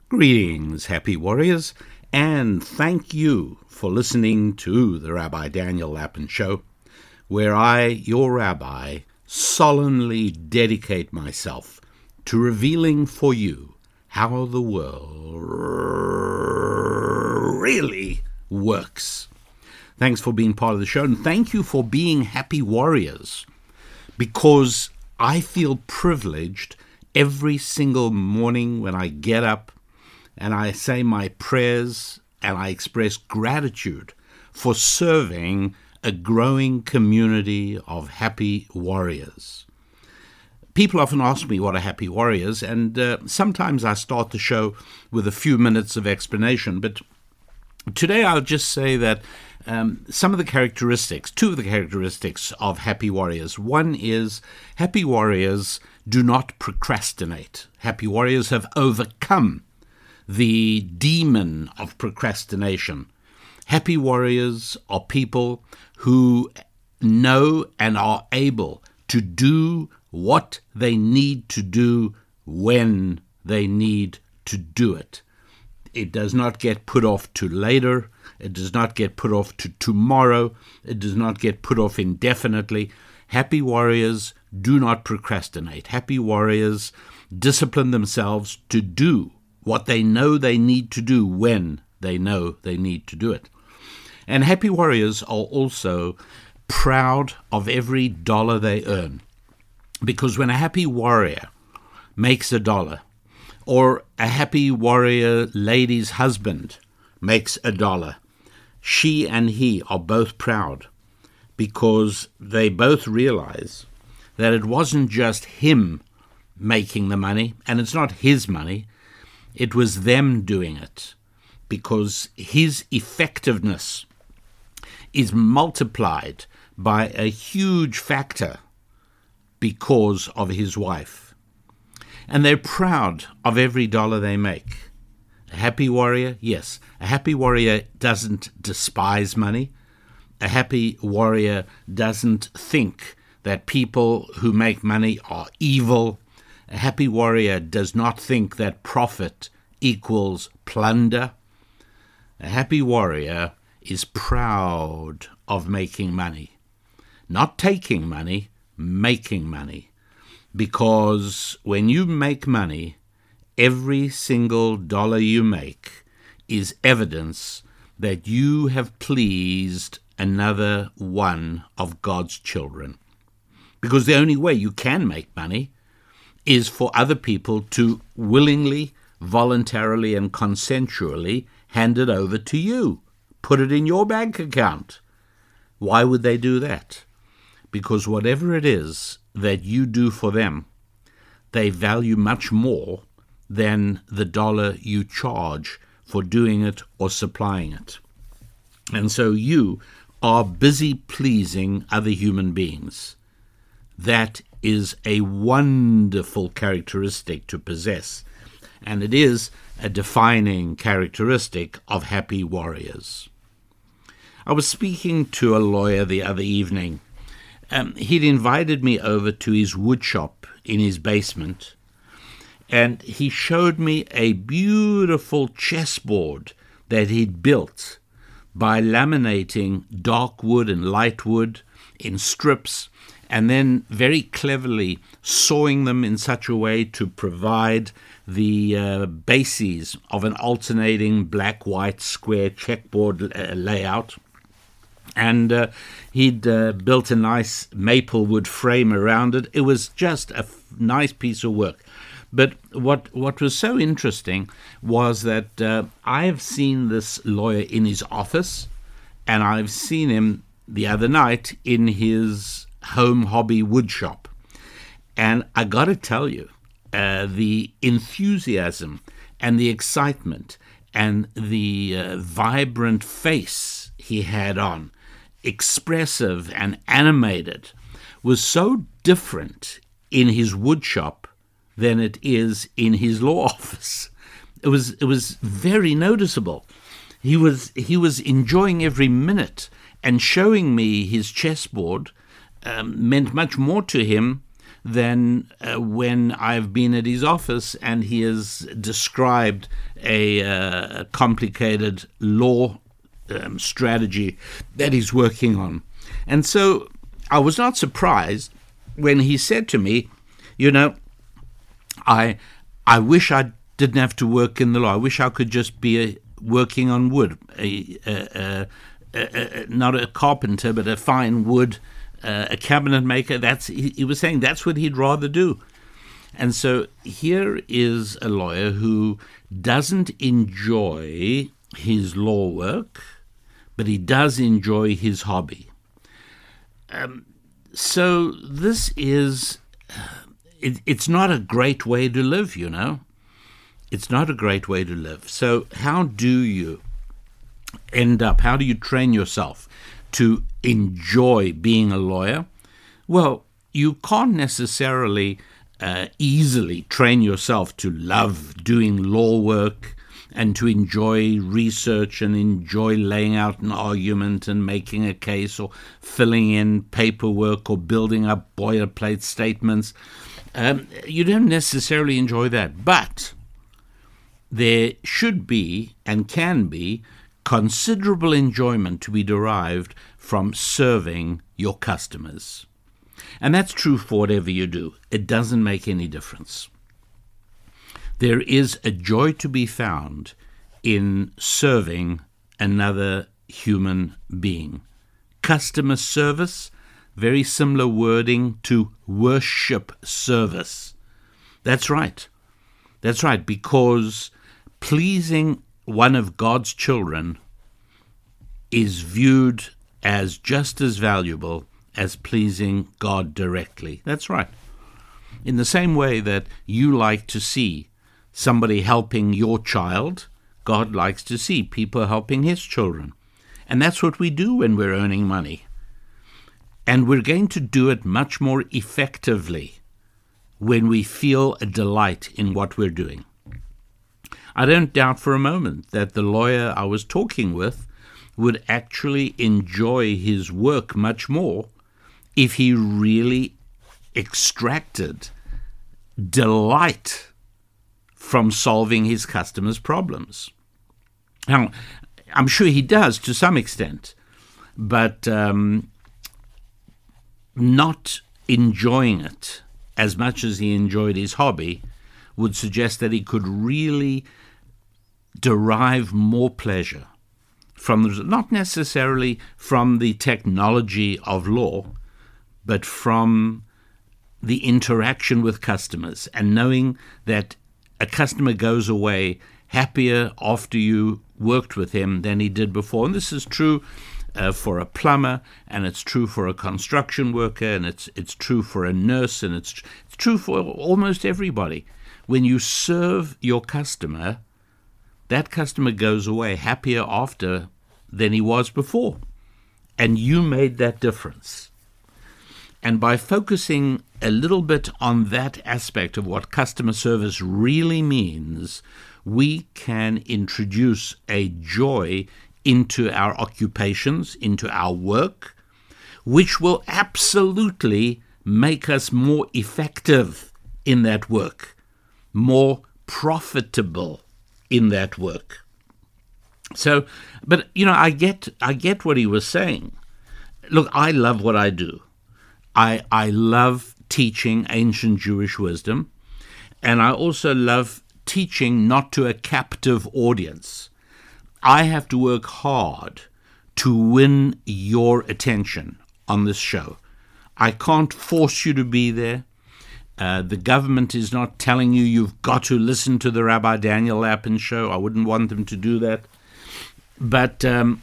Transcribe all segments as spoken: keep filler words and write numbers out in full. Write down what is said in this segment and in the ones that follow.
Greetings, happy warriors, and thank you for listening to the Rabbi Daniel Lapin Show, where I, your rabbi, solemnly dedicate myself to revealing for you how the world really works. Thanks for being part of the show, and thank you for being happy warriors, because I feel privileged every single morning when I get up and I say my prayers and I express gratitude for serving a growing community of happy warriors. People often ask me what are happy warriors, and uh, sometimes I start the show with a few minutes of explanation, but today I'll just say that um, some of the characteristics, two of the characteristics of happy warriors. One is happy warriors do not procrastinate. Happy warriors have overcome the demon of procrastination. Happy warriors are people who know and are able to do what they need to do when they need to do it. It does not get put off to later. It does not get put off to tomorrow. It does not get put off indefinitely. Happy warriors do not procrastinate. Happy warriors discipline themselves to do what they know they need to do when they know they need to do it. And happy warriors are also proud of every dollar they earn. Because when a happy warrior makes a dollar, or a happy warrior lady's husband makes a dollar, she and he are both proud because they both realize that it wasn't just him making the money, and it's not his money. It was them doing it, because his effectiveness is multiplied by a huge factor because of his wife. And they're proud of every dollar they make. A happy warrior, yes, a happy warrior doesn't despise money. A happy warrior doesn't think that people who make money are evil. A happy warrior does not think that profit equals plunder. A happy warrior is proud of making money. Not taking money, making money. Because when you make money, every single dollar you make is evidence that you have pleased another one of God's children. Because the only way you can make money is for other people to willingly, voluntarily, and consensually hand it over to you. Put it in your bank account. Why would they do that? Because whatever it is that you do for them, they value much more than the dollar you charge for doing it or supplying it. And so you are busy pleasing other human beings. That is a wonderful characteristic to possess, and it is a defining characteristic of happy warriors. I was speaking to a lawyer the other evening. Um, he'd invited me over to his wood shop in his basement, and he showed me a beautiful chessboard that he'd built by laminating dark wood and light wood in strips, and then very cleverly sawing them in such a way to provide the uh, bases of an alternating black-white square checkboard uh, layout. And uh, he'd uh, built a nice maple wood frame around it. It was just a f- nice piece of work. But what what was so interesting was that uh, I've seen this lawyer in his office, and I've seen him the other night in his home hobby wood shop. And I got to tell you, uh, the enthusiasm and the excitement and the uh, vibrant face he had on, expressive and animated, was so different in his wood shop than it is in his law office. It was it was very noticeable. He was he was enjoying every minute, and showing me his chessboard um, meant much more to him than uh, when I've been at his office and he has described a uh, complicated law um, strategy that he's working on. And so I was not surprised when he said to me, you know, I I wish I didn't have to work in the law. I wish I could just be a, working on wood, a, a, a, a, a, not a carpenter, but a fine wood, uh, a cabinet maker. That's he, he was saying that's what he'd rather do. And so here is a lawyer who doesn't enjoy his law work, but he does enjoy his hobby. Um, so this is, it, it's not a great way to live, you know. It's not a great way to live. So how do you end up, how do you train yourself to enjoy being a lawyer? Well, you can't necessarily uh, easily train yourself to love doing law work and to enjoy research and enjoy laying out an argument and making a case or filling in paperwork or building up boilerplate statements. Um, you don't necessarily enjoy that, but there should be and can be considerable enjoyment to be derived from serving your customers. And that's true for whatever you do. It doesn't make any difference. There is a joy to be found in serving another human being. Customer service, very similar wording to worship service. That's right. That's right, because pleasing one of God's children is viewed as just as valuable as pleasing God directly. That's right. In the same way that you like to see somebody helping your child, God likes to see people helping his children. And that's what we do when we're earning money. And we're going to do it much more effectively when we feel a delight in what we're doing. I don't doubt for a moment that the lawyer I was talking with would actually enjoy his work much more if he really extracted delight from solving his customers' problems. Now, I'm sure he does to some extent, but um, not enjoying it as much as he enjoyed his hobby would suggest that he could really derive more pleasure from the, not necessarily from the technology of law, but from the interaction with customers and knowing that a customer goes away happier after you worked with him than he did before. And this is true uh, for a plumber, and it's true for a construction worker, and it's it's true for a nurse, and it's, it's true for almost everybody. When you serve your customer, that customer goes away happier after than he was before. And you made that difference. And by focusing a little bit on that aspect of what customer service really means, we can introduce a joy into our occupations, into our work, which will absolutely make us more effective in that work, more profitable in that work. So, but, you know, I get I get what he was saying. Look, I love what I do. I I love teaching ancient Jewish wisdom, and I also love teaching not to a captive audience. I have to work hard to win your attention on this show. I can't force you to be there. Uh, the government is not telling you you've got to listen to the Rabbi Daniel Lapin show. I wouldn't want them to do that. But um,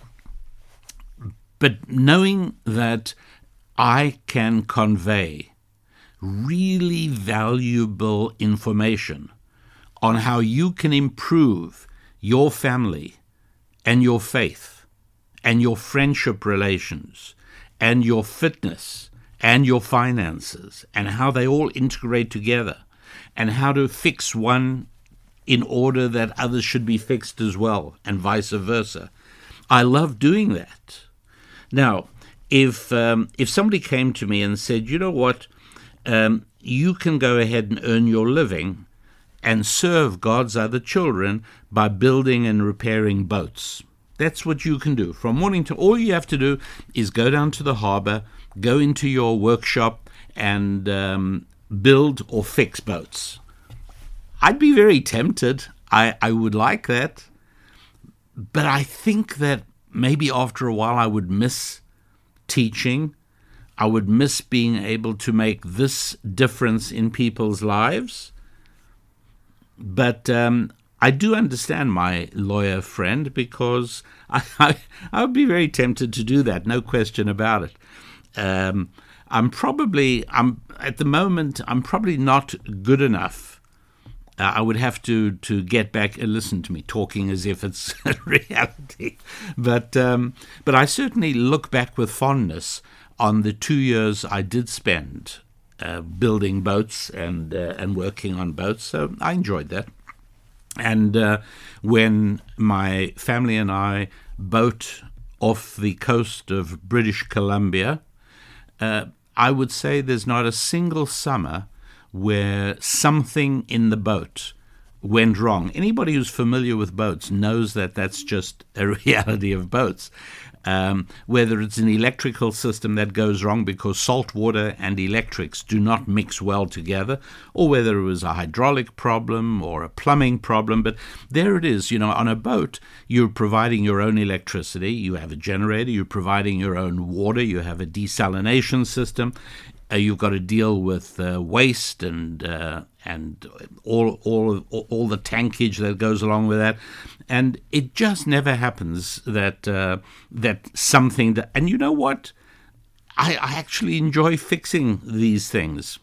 but knowing that I can convey really valuable information on how you can improve your family and your faith and your friendship relations and your fitness and your finances and how they all integrate together and how to fix one in order that others should be fixed as well and vice versa. I love doing that. Now, if um, if somebody came to me and said, you know what, um, you can go ahead and earn your living and serve God's other children by building and repairing boats. That's what you can do. From morning to all you have to do is go down to the harbor, go into your workshop, and um, build or fix boats. I'd be very tempted. I, I would like that. But I think that maybe after a while I would miss teaching. I would miss being able to make this difference in people's lives. But um, I do understand my lawyer friend, because I, I, I would be very tempted to do that, no question about it. Um, I'm probably, I'm at the moment, I'm probably not good enough. Uh, I would have to, to get back and listen to me talking as if it's a reality. But um, but I certainly look back with fondness on the two years I did spend uh, building boats and uh, and working on boats. So I enjoyed that. And uh, when my family and I boat off the coast of British Columbia, uh, I would say there's not a single summer where something in the boat went wrong. Anybody who's familiar with boats knows that that's just a reality of boats. Um, whether it's an electrical system that goes wrong because salt water and electrics do not mix well together, or whether it was a hydraulic problem or a plumbing problem. But there it is. You know, on a boat, you're providing your own electricity. You have a generator. You're providing your own water. You have a desalination system. Uh, you've got to deal with uh, waste and uh, and all all all the tankage that goes along with that, and it just never happens that uh, that something that. And you know what? I, I actually enjoy fixing these things.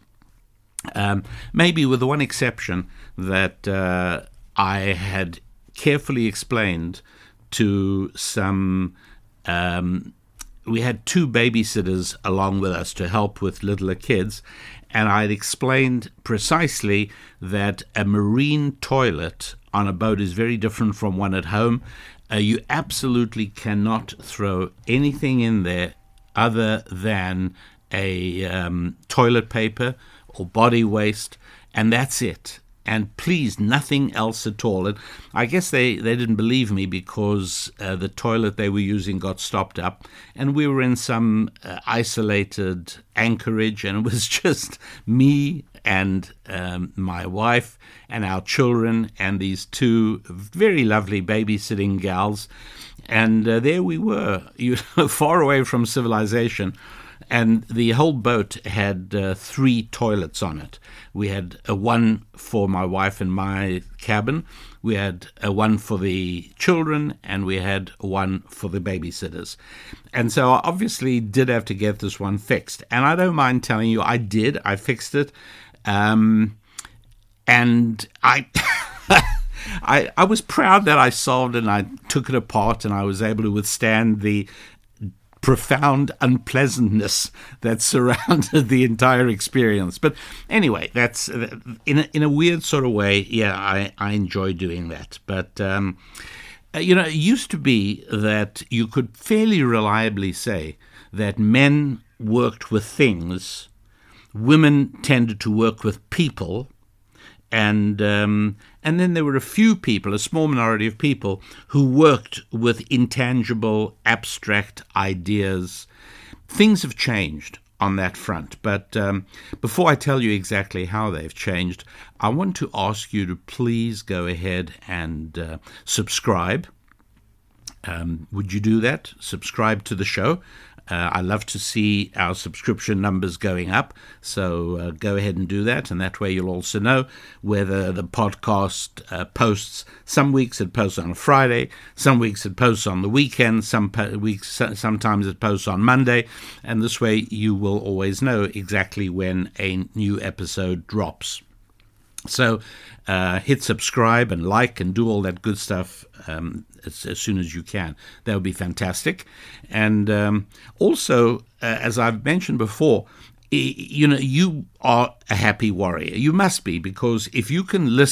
Um, maybe with the one exception that uh, I had carefully explained to some. Um, We had two babysitters along with us to help with littler kids, and I'd explained precisely that a marine toilet on a boat is very different from one at home. Uh, you absolutely cannot throw anything in there other than a um, toilet paper or body waste, and that's it. And please, nothing else at all. And I guess they, they didn't believe me because uh, the toilet they were using got stopped up. And we were in some uh, isolated anchorage, and it was just me and um, my wife and our children and these two very lovely babysitting gals. And uh, there we were, you know, far away from civilization. And the whole boat had uh, three toilets on it. We had a one for my wife and my cabin, we had a one for the children, and we had one for the babysitters. And so I obviously did have to get this one fixed. And I don't mind telling you, I did. I fixed it. Um, and I... I, I was proud that I solved it, and I took it apart, and I was able to withstand the profound unpleasantness that surrounded the entire experience. But anyway, that's in a, in a weird sort of way. Yeah, I, I enjoy doing that. But, um, you know, it used to be that you could fairly reliably say that men worked with things, women tended to work with people, and um, and then there were a few people, a small minority of people, who worked with intangible, abstract ideas. Things have changed on that front. But um, before I tell you exactly how they've changed, I want to ask you to please go ahead and uh, subscribe. Um, would you do that? Subscribe to the show. Uh, I love to see our subscription numbers going up, so uh, go ahead and do that, and that way you'll also know whether the podcast uh, posts. Some weeks it posts on a Friday, some weeks it posts on the weekend, some po- weeks sometimes it posts on Monday, and this way you will always know exactly when a new episode drops. So uh, hit subscribe and like and do all that good stuff um, as, as soon as you can. That would be fantastic. And um, also, uh, as I've mentioned before, you know, you are a happy warrior. You must be, because if you can listen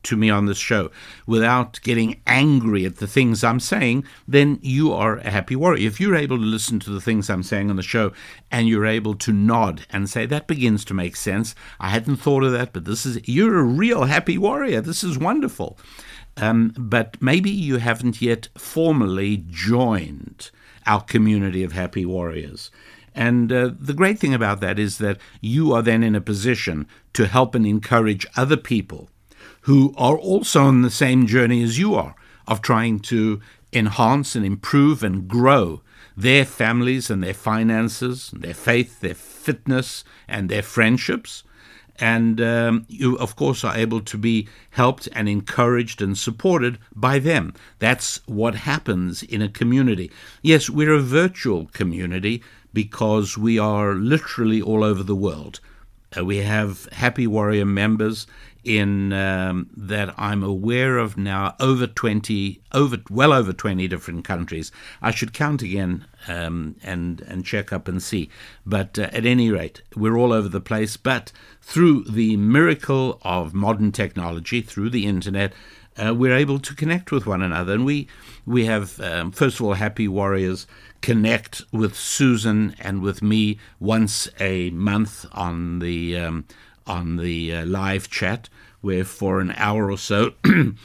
to me on this show without getting angry at the things I'm saying, then you are a happy warrior. If you're able to listen to the things I'm saying on the show and you're able to nod and say, that begins to make sense, I hadn't thought of that, but this is, you're a real happy warrior. This is wonderful. Um, but maybe you haven't yet formally joined our community of happy warriors. And uh, the great thing about that is that you are then in a position to help and encourage other people who are also on the same journey as you are, of trying to enhance and improve and grow their families and their finances, their faith, their fitness, and their friendships. And um, you, of course, are able to be helped and encouraged and supported by them. That's what happens in a community. Yes, we're a virtual community because we are literally all over the world. Uh, we have Happy Warrior members in um, that I'm aware of now over twenty, over well over twenty different countries. I should count again um, and and check up and see. But uh, at any rate, we're all over the place. But through the miracle of modern technology, through the internet, uh, we're able to connect with one another. And we we have um, first of all, Happy Warriors connect with Susan and with me once a month on the um, on the uh, live chat, where for an hour or so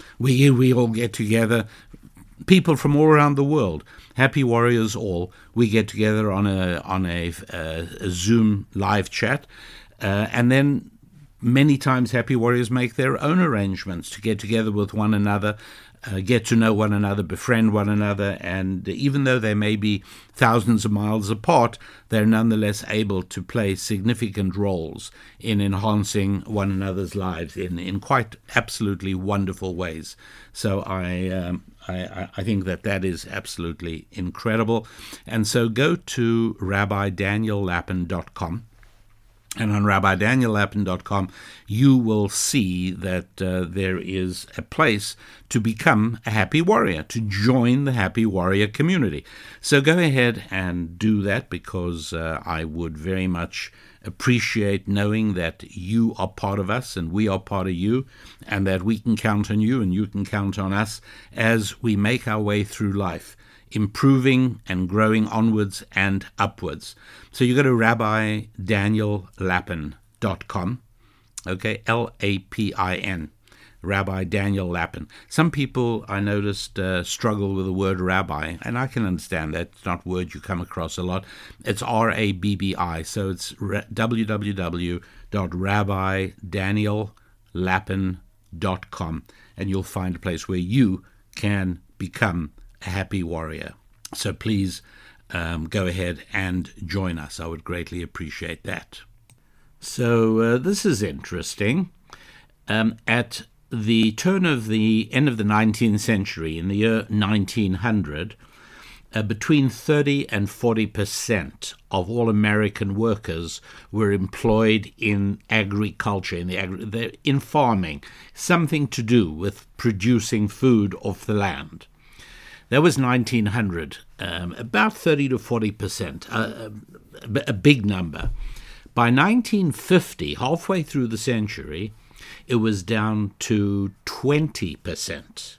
we we all get together, people from all around the world, happy warriors all. We get together on a on a, a, a Zoom live chat, uh, and then many times happy warriors make their own arrangements to get together with one another. Uh, get to know one another, befriend one another, and even though they may be thousands of miles apart, they're nonetheless able to play significant roles in enhancing one another's lives in, in quite absolutely wonderful ways. So I, um, I I think that that is absolutely incredible. And so go to rabbi daniel lapin dot com. And on rabbi daniel lapin dot com, you will see that uh, there is a place to become a happy warrior, to join the happy warrior community. So go ahead and do that, because uh, I would very much appreciate knowing that you are part of us and we are part of you, and that we can count on you and you can count on us as we make our way through life, improving and growing onwards and upwards. So you go to rabbi daniel lapin dot com, okay, L A P I N, Rabbi Daniel Lapin. Some people, I noticed, uh, struggle with the word rabbi, and I can understand that. It's not a word you come across a lot. It's R A B B I, so it's w w w dot rabbi daniel lapin dot com, and you'll find a place where you can become a happy warrior. So please um, go ahead and join us. I would greatly appreciate that. So uh, this is interesting. Um, at the turn of the end of the nineteenth century, in the year nineteen hundred, uh, between thirty and forty percent of all American workers were employed in agriculture, in the agri- in farming, something to do with producing food off the land. That was nineteen hundred, um, about thirty to forty percent, uh, a, a big number. By nineteen fifty, halfway through the century, it was down to twenty percent.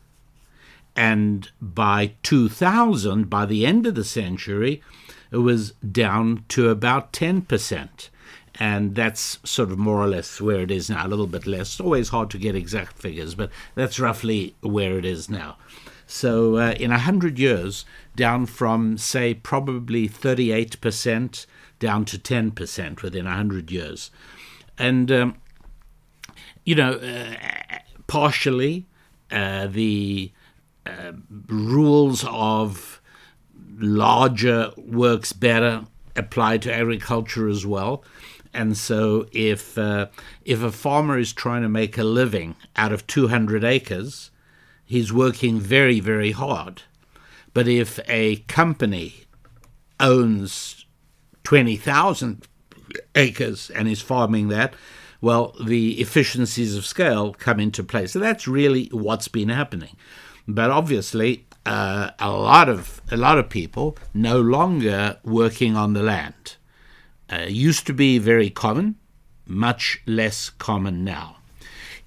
And by two thousand, by the end of the century, it was down to about ten percent. And that's sort of more or less where it is now, a little bit less. It's always hard to get exact figures, but that's roughly where it is now. So uh, in one hundred years, down from, say, probably thirty-eight percent down to ten percent within one hundred years. And, um, you know, uh, partially uh, the uh, rules of larger works better apply to agriculture as well. And so if uh, if a farmer is trying to make a living out of two hundred acres, he's working very, very hard. But if a company owns twenty thousand acres and is farming that, well, the efficiencies of scale come into play. So that's really what's been happening. But obviously, uh, a lot of a lot of people no longer working on the land. Uh, used to be very common, much less common now.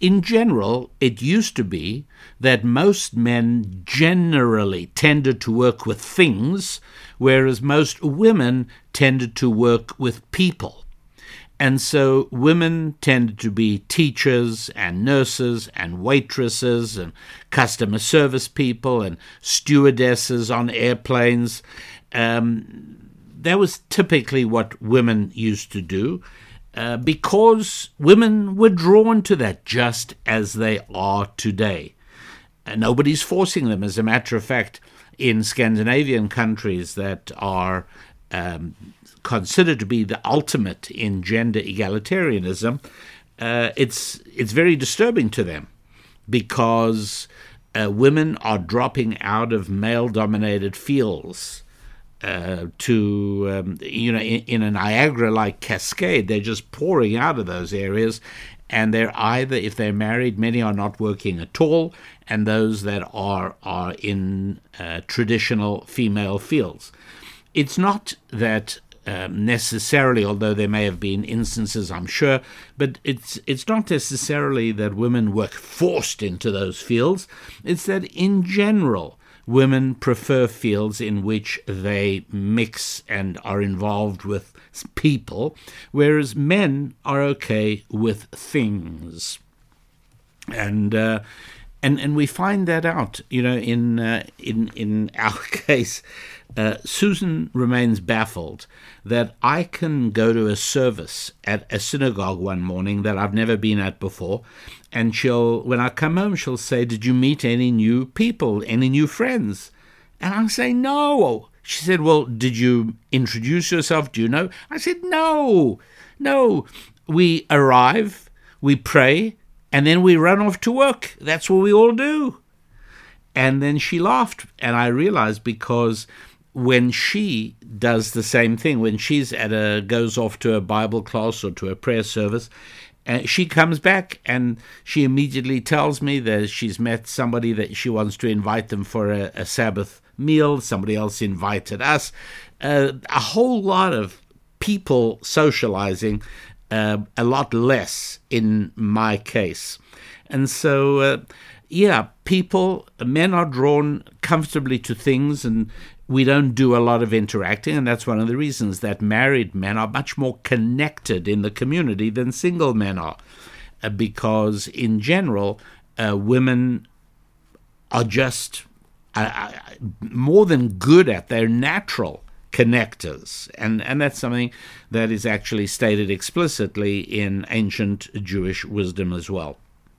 in general, it used to be that most men generally tended to work with things, whereas most women tended to work with people. And so women tended to be teachers and nurses and waitresses and customer service people and stewardesses on airplanes. Um, that was typically what women used to do. Uh, because women were drawn to that, just as they are today. And nobody's forcing them. As a matter of fact, in Scandinavian countries that are um, considered to be the ultimate in gender egalitarianism, uh, it's it's very disturbing to them, because uh, women are dropping out of male-dominated fields. Uh, to, um, you know, in, in a Niagara-like cascade, they're just pouring out of those areas, and they're either, if they're married, many are not working at all, and those that are are in uh, traditional female fields. It's not that um, necessarily, although there may have been instances, I'm sure, but it's it's not necessarily that women work forced into those fields. It's that in general, women prefer fields in which they mix and are involved with people, whereas men are okay with things. And uh, and and we find that out, you know, in uh, in in our case. Uh, Susan remains baffled that I can go to a service at a synagogue one morning that I've never been at before, and she'll, when I come home, she'll say, "Did you meet any new people, any new friends?" And I say, "No." She said, "Well, did you introduce yourself? Do you know?" I said, "No, no. We arrive, we pray, and then we run off to work. That's what we all do." And then she laughed, and I realized, because when she does the same thing, when she's at a goes off to a Bible class or to a prayer service, uh, she comes back and she immediately tells me that she's met somebody that she wants to invite them for a, a Sabbath meal. Somebody else invited us. Uh, a whole lot of people socializing, uh, a lot less in my case. And so, uh, yeah, people, men are drawn comfortably to things, and we don't do a lot of interacting, and that's one of the reasons that married men are much more connected in the community than single men are, uh, because in general, uh, women are just uh, more than good at their natural connectors, and, and that's something that is actually stated explicitly in ancient Jewish wisdom as well.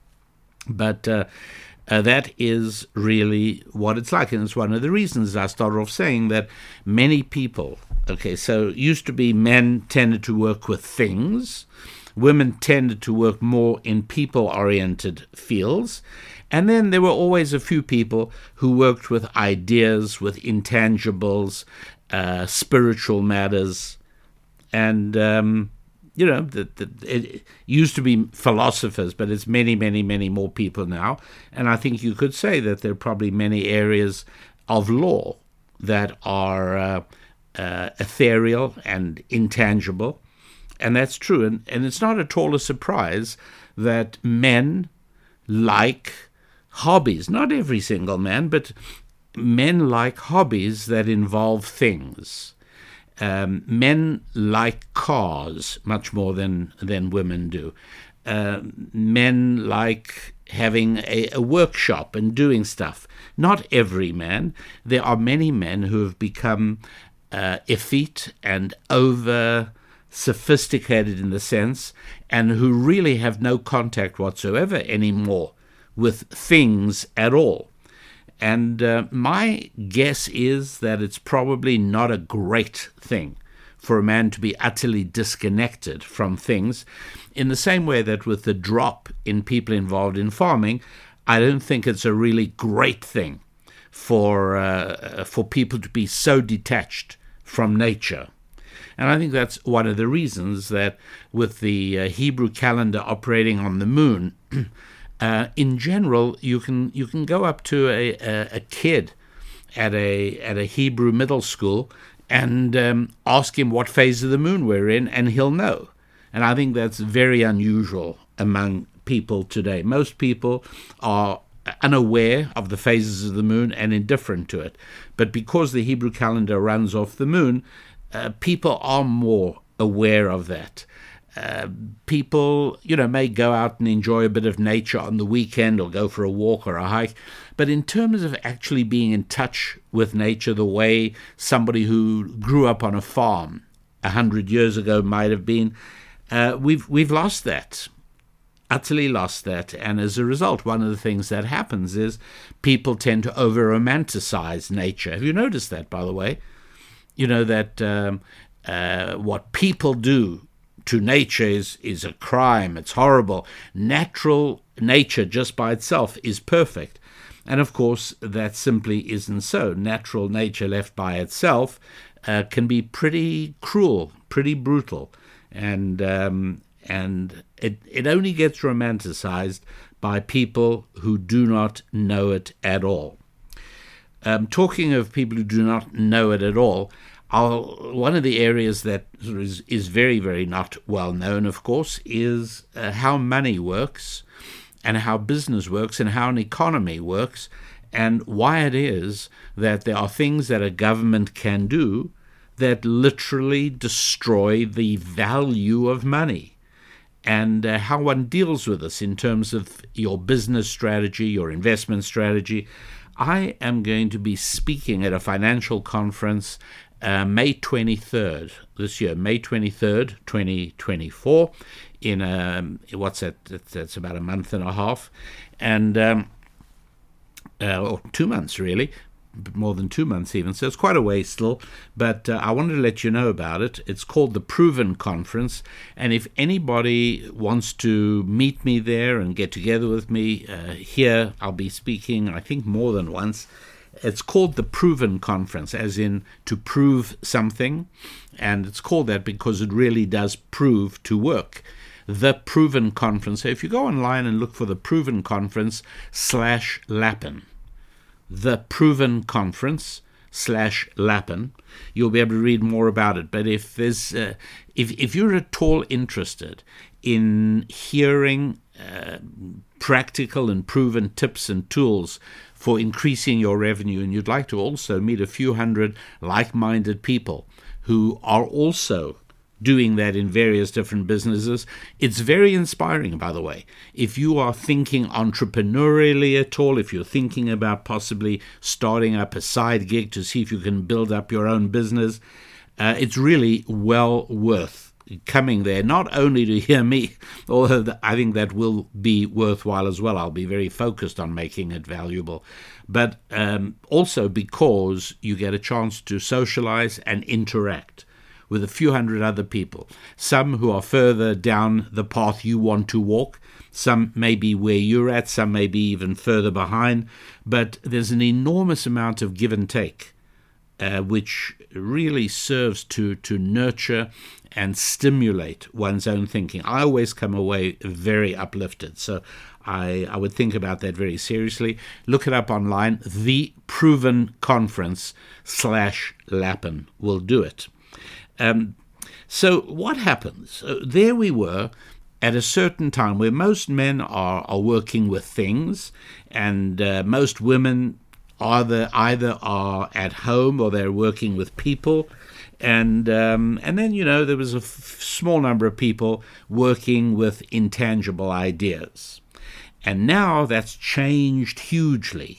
But uh, Uh, that is really what it's like. And it's one of the reasons I started off saying that many people, okay, so used to be men tended to work with things, women tended to work more in people-oriented fields, and then there were always a few people who worked with ideas, with intangibles, uh, spiritual matters, and um You know, the, the, it used to be philosophers, but it's many, many, many more people now. And I think you could say that there are probably many areas of law that are uh, uh, ethereal and intangible. And that's true. And, and it's not at all a surprise that men like hobbies. Not every single man, but men like hobbies that involve things. Um, men like cars much more than, than women do. Uh, men like having a, a workshop and doing stuff. Not every man. There are many men who have become uh, effete and over sophisticated in the sense, and who really have no contact whatsoever anymore with things at all. And uh, my guess is that it's probably not a great thing for a man to be utterly disconnected from things, in the same way that with the drop in people involved in farming, I don't think it's a really great thing for uh, for people to be so detached from nature. And I think that's one of the reasons that with the uh, Hebrew calendar operating on the moon, Uh, in general, you can you can go up to a, a, a kid at a at a Hebrew middle school and um, ask him what phase of the moon we're in, and he'll know. And I think that's very unusual among people today. Most people are unaware of the phases of the moon and indifferent to it. But because the Hebrew calendar runs off the moon, uh, people are more aware of that. Uh, people, you know, may go out and enjoy a bit of nature on the weekend or go for a walk or a hike. But in terms of actually being in touch with nature the way somebody who grew up on a farm a hundred years ago might have been, uh, we've we've lost that, utterly lost that. And as a result, one of the things that happens is people tend to over-romanticize nature. Have you noticed that, by the way? You know, that um, uh, what people do to nature is, is a crime. It's horrible. Natural nature just by itself is perfect. And of course, that simply isn't so. Natural nature left by itself uh, can be pretty cruel, pretty brutal. And um, and it, it only gets romanticized by people who do not know it at all. Um, talking of people who do not know it at all, I'll, one of the areas that is, is very, very not well known, of course, is uh, how money works and how business works and how an economy works, and why it is that there are things that a government can do that literally destroy the value of money, and uh, how one deals with this in terms of your business strategy, your investment strategy. I am going to be speaking at a financial conference Uh, May twenty-third this year, May twenty-third, twenty twenty-four, in um, what's that? That's about a month and a half, and um, uh, or two months really, more than two months even. So it's quite a way still. But uh, I wanted to let you know about it. It's called the Proven Conference, and if anybody wants to meet me there and get together with me uh, here, I'll be speaking, I think, more than once. It's called the Proven Conference, as in to prove something, and it's called that because it really does prove to work. The Proven Conference. So if you go online and look for the Proven Conference slash Lappin, the Proven Conference slash Lappin, you'll be able to read more about it. But if there's, uh, if if you're at all interested in hearing uh, practical and proven tips and tools for increasing your revenue, and you'd like to also meet a few hundred like-minded people who are also doing that in various different businesses, it's very inspiring, by the way. If you are thinking entrepreneurially at all, if you're thinking about possibly starting up a side gig to see if you can build up your own business, uh, it's really well worth coming there, not only to hear me, although I think that will be worthwhile as well. I'll be very focused on making it valuable, but um, also because you get a chance to socialize and interact with a few hundred other people, some who are further down the path you want to walk, some may be where you're at, some may be even further behind, but there's an enormous amount of give and take, uh, which really serves to, to nurture and stimulate one's own thinking. I always come away very uplifted, so I, I would think about that very seriously. Look it up online, The Proven Conference slash Lappin will do it. Um, so what happens? Uh, there we were at a certain time where most men are, are working with things, and uh, most women either, either are at home or they're working with people. And um, and then, you know, there was a f- small number of people working with intangible ideas. And now that's changed hugely.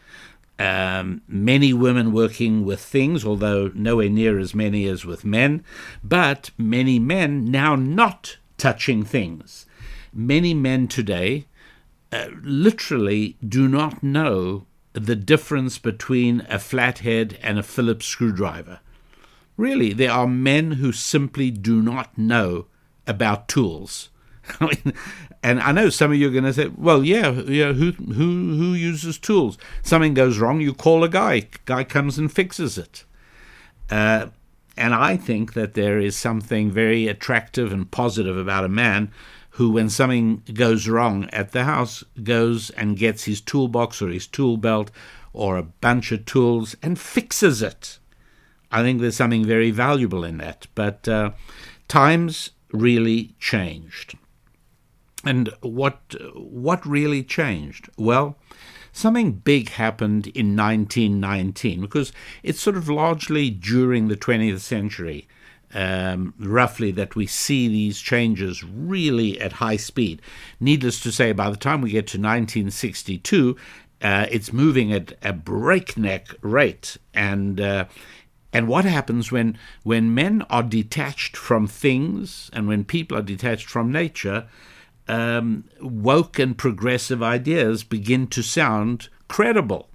Um, many women working with things, although nowhere near as many as with men, but many men now not touching things. Many men today uh, literally do not know the difference between a flathead and a Phillips screwdriver. Really, there are men who simply do not know about tools. I mean, and I know some of you are going to say, well, yeah, yeah, who who who uses tools? Something goes wrong, you call a guy. Guy comes and fixes it. Uh, and I think that there is something very attractive and positive about a man who, when something goes wrong at the house, goes and gets his toolbox or his tool belt or a bunch of tools and fixes it. I think there's something very valuable in that. But uh, times really changed. And what what really changed? Well, something big happened in nineteen nineteen, because it's sort of largely during the twentieth century, um, roughly, that we see these changes really at high speed. Needless to say, by the time we get to nineteen sixty-two, uh, it's moving at a breakneck rate. And uh, and what happens when when men are detached from things, and when people are detached from nature? Um, woke and progressive ideas begin to sound credible.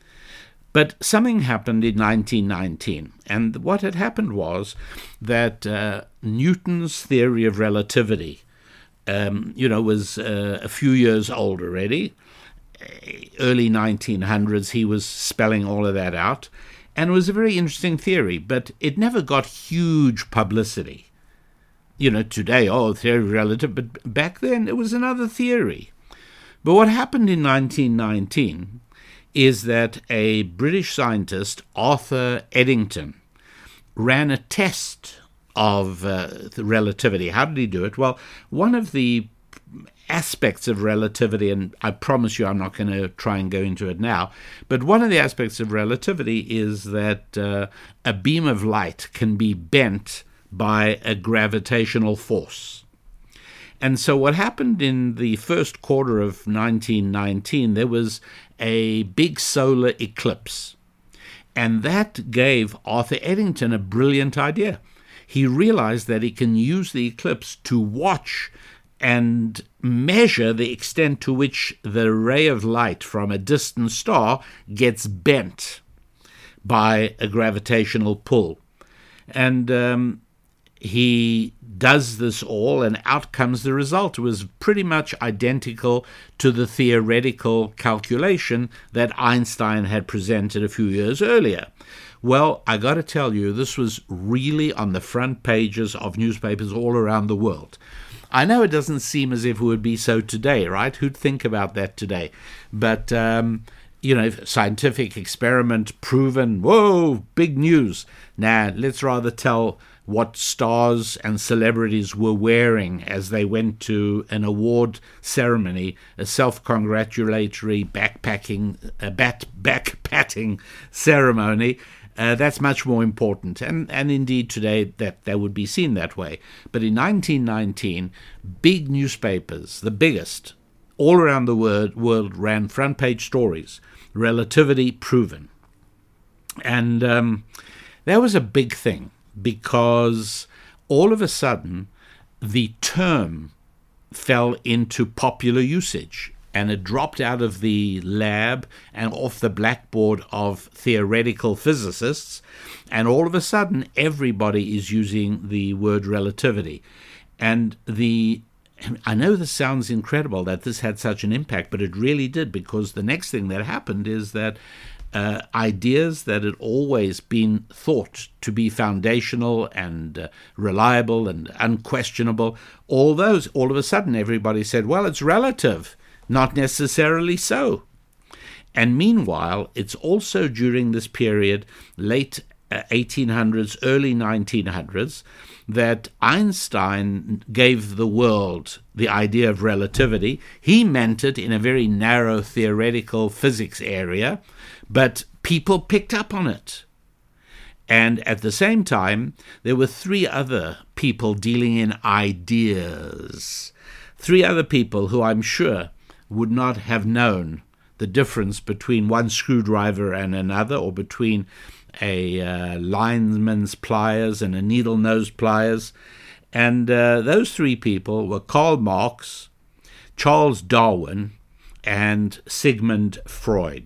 But something happened in nineteen nineteen, and what had happened was that uh, Newton's theory of relativity, um, you know, was uh, a few years old already. Early nineteen hundreds, he was spelling all of that out, and it was a very interesting theory, but it never got huge publicity. You know, today, oh, theory of relative, but back then it was another theory. But what happened in nineteen nineteen is that a British scientist, Arthur Eddington, ran a test of uh, the relativity. How did he do it? Well, one of the aspects of relativity, and I promise you I'm not going to try and go into it now, but one of the aspects of relativity is that uh, a beam of light can be bent by a gravitational force. And so what happened in the first quarter of nineteen nineteen, there was a big solar eclipse. And that gave Arthur Eddington a brilliant idea. He realized that he can use the eclipse to watch and measure the extent to which the ray of light from a distant star gets bent by a gravitational pull. And um, he does this all, and out comes the result. It was pretty much identical to the theoretical calculation that Einstein had presented a few years earlier. Well, I got to tell you, this was really on the front pages of newspapers all around the world. I know it doesn't seem as if it would be so today, right? Who'd think about that today? But, um, you know, scientific experiment proven, whoa, big news. Now, let's rather tell what stars and celebrities were wearing as they went to an award ceremony, a self-congratulatory backpacking, a bat, back-patting ceremony. Uh, that's much more important, and, and indeed today that, that would be seen that way. But in nineteen nineteen, big newspapers, the biggest, all around the world, world ran front-page stories, relativity proven. And um, that was a big thing, because all of a sudden the term fell into popular usage, and it dropped out of the lab and off the blackboard of theoretical physicists, and all of a sudden everybody is using the word relativity. And the I know this sounds incredible that this had such an impact, but it really did, because the next thing that happened is that Uh, ideas that had always been thought to be foundational and uh, reliable and unquestionable, all those, all of a sudden everybody said, well, it's relative, not necessarily so. And meanwhile, it's also during this period, late uh, eighteen hundreds, early nineteen hundreds, that Einstein gave the world the idea of relativity. He meant it in a very narrow theoretical physics area, but people picked up on it. And at the same time, there were three other people dealing in ideas. Three other people who I'm sure would not have known the difference between one screwdriver and another, or between a uh, lineman's pliers and a needle nose pliers. And uh, those three people were Karl Marx, Charles Darwin, and Sigmund Freud.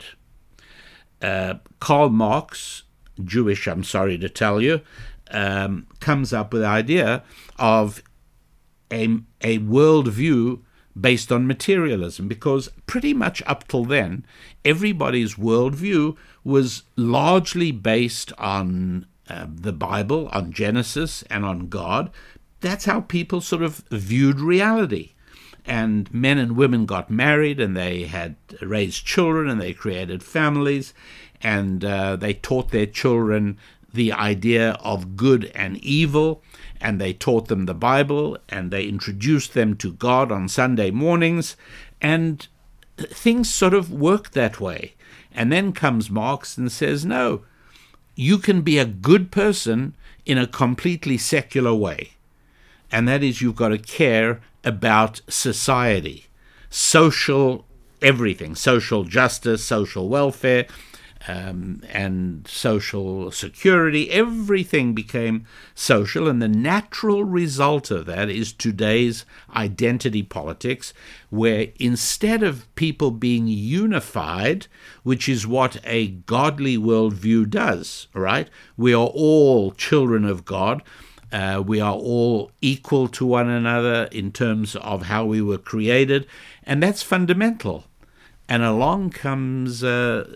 Uh, Karl Marx, Jewish, I'm sorry to tell you, um, comes up with the idea of a, a worldview based on materialism, because pretty much up till then, everybody's worldview was largely based on uh, the Bible, on Genesis, and on God. That's how people sort of viewed reality. And men and women got married, and they had raised children, and they created families, and uh, they taught their children the idea of good and evil, and they taught them the Bible, and they introduced them to God on Sunday mornings, and things sort of worked that way. And then comes Marx and says, no, you can be a good person in a completely secular way. And that is, you've got to care about society, social everything, social justice, social welfare, um, and social security. Everything became social, and the natural result of that is today's identity politics, where instead of people being unified, which is what a godly worldview does, right? We are all children of God. Uh, we are all equal to one another in terms of how we were created, and that's fundamental. And along comes uh,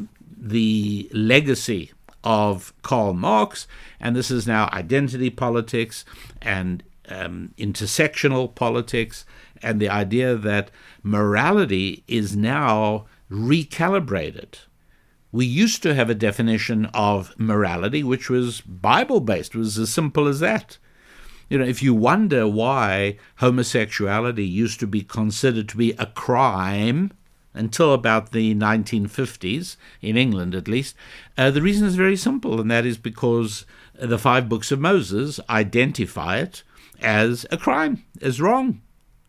the legacy of Karl Marx, and this is now identity politics and um, intersectional politics, and the idea that morality is now recalibrated. We used to have a definition of morality which was Bible-based. It was as simple as that. You know, if you wonder why homosexuality used to be considered to be a crime until about the nineteen fifties, in England at least, uh, the reason is very simple, and that is because the five books of Moses identify it as a crime, as wrong.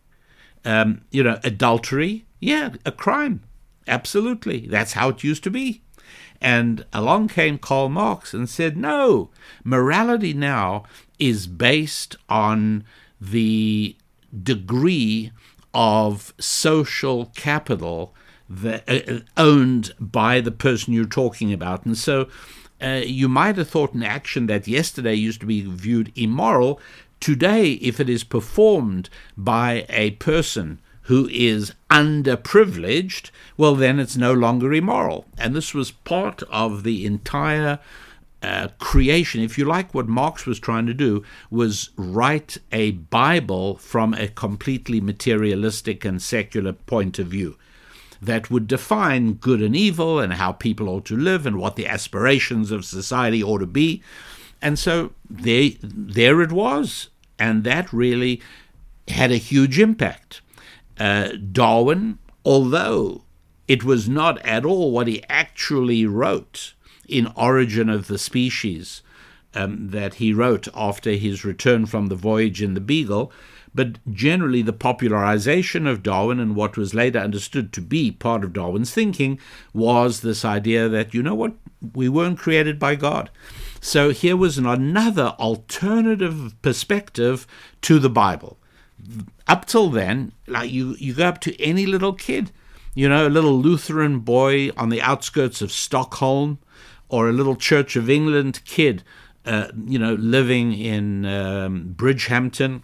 Um, you know, adultery, yeah, a crime. Absolutely. That's how it used to be. And along came Karl Marx and said, no, morality now is based on the degree of social capital that, uh, owned by the person you're talking about. And so uh, you might have thought an action that yesterday used to be viewed immoral, today, if it is performed by a person who is underprivileged, well, then it's no longer immoral. And this was part of the entire uh, creation. If you like, what Marx was trying to do was write a Bible from a completely materialistic and secular point of view that would define good and evil and how people ought to live and what the aspirations of society ought to be. And so there, there it was. And that really had a huge impact. Uh, Darwin, although it was not at all what he actually wrote in Origin of the Species, um, that he wrote after his return from the voyage in the Beagle, but generally the popularization of Darwin and what was later understood to be part of Darwin's thinking was this idea that, you know what, we weren't created by God. So here was an, another alternative perspective to the Bible. Up till then, like you, you go up to any little kid, you know, a little Lutheran boy on the outskirts of Stockholm, or a little Church of England kid, uh, you know, living in um, Bridgehampton,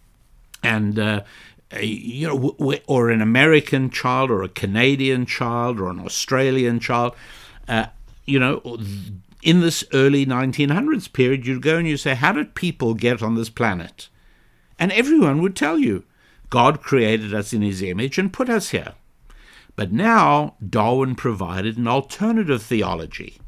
and uh, you know, w- or an American child, or a Canadian child, or an Australian child, uh, you know, in this early nineteen hundreds period, you'd go and you say, how did people get on this planet? And everyone would tell you, God created us in his image and put us here. But now Darwin provided an alternative theology.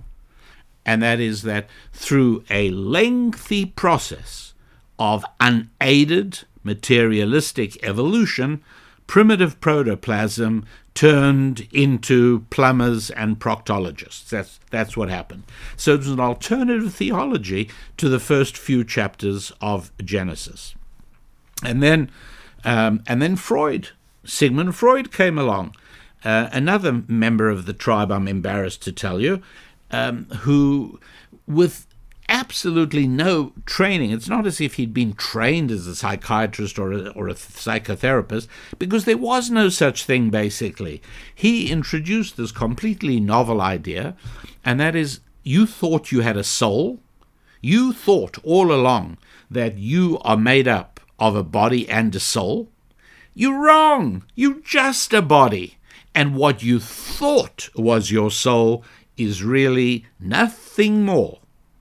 And that is that through a lengthy process of unaided materialistic evolution, primitive protoplasm turned into plumbers and proctologists. That's, that's what happened. So it was an alternative theology to the first few chapters of Genesis. And then, um, and then Freud, Sigmund Freud came along, uh, another member of the tribe, I'm embarrassed to tell you, um, who, with absolutely no training, it's not as if he'd been trained as a psychiatrist or a, or a psychotherapist, because there was no such thing, basically. He introduced this completely novel idea, and that is, you thought you had a soul. You thought all along that you are made up of a body and a soul. You're wrong. You're just a body. And what you thought was your soul is really nothing more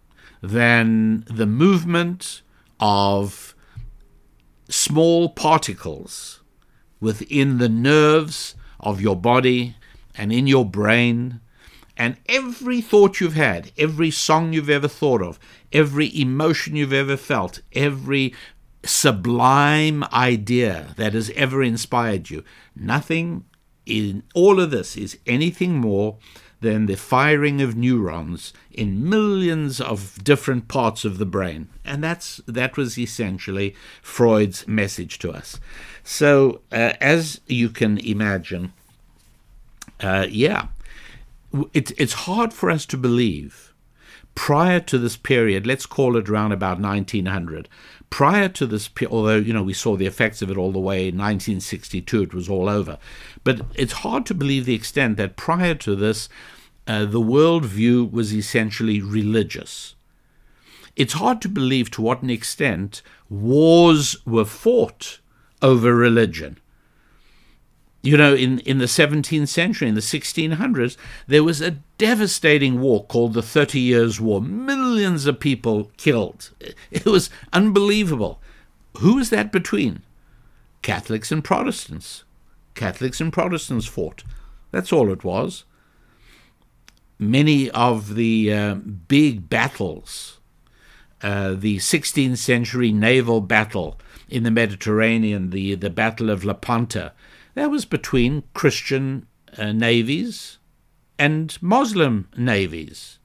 than the movement of small particles within the nerves of your body and in your brain, And every thought you've had, every song you've ever thought of, every emotion you've ever felt, every sublime idea that has ever inspired you, nothing in all of this is anything more than the firing of neurons in millions of different parts of the brain. And that's that was essentially Freud's message to us. So uh, as you can imagine, uh, yeah, it, it's hard for us to believe prior to this period, let's call it around about nineteen hundred, prior to this, although, you know, we saw the effects of it all the way in nineteen sixty-two, it was all over. But it's hard to believe the extent that prior to this, uh, the worldview was essentially religious. It's hard to believe to what an extent wars were fought over religion. You know, in, in the seventeenth century, in the sixteen hundreds, there was a devastating war called the Thirty Years' War. Millions of people killed. It was unbelievable. Who was that between? Catholics and Protestants. Catholics and Protestants fought. That's all it was. Many of the uh, big battles, uh, the sixteenth century naval battle in the Mediterranean, the, the Battle of Lepanto, that was between Christian uh, navies and Muslim navies.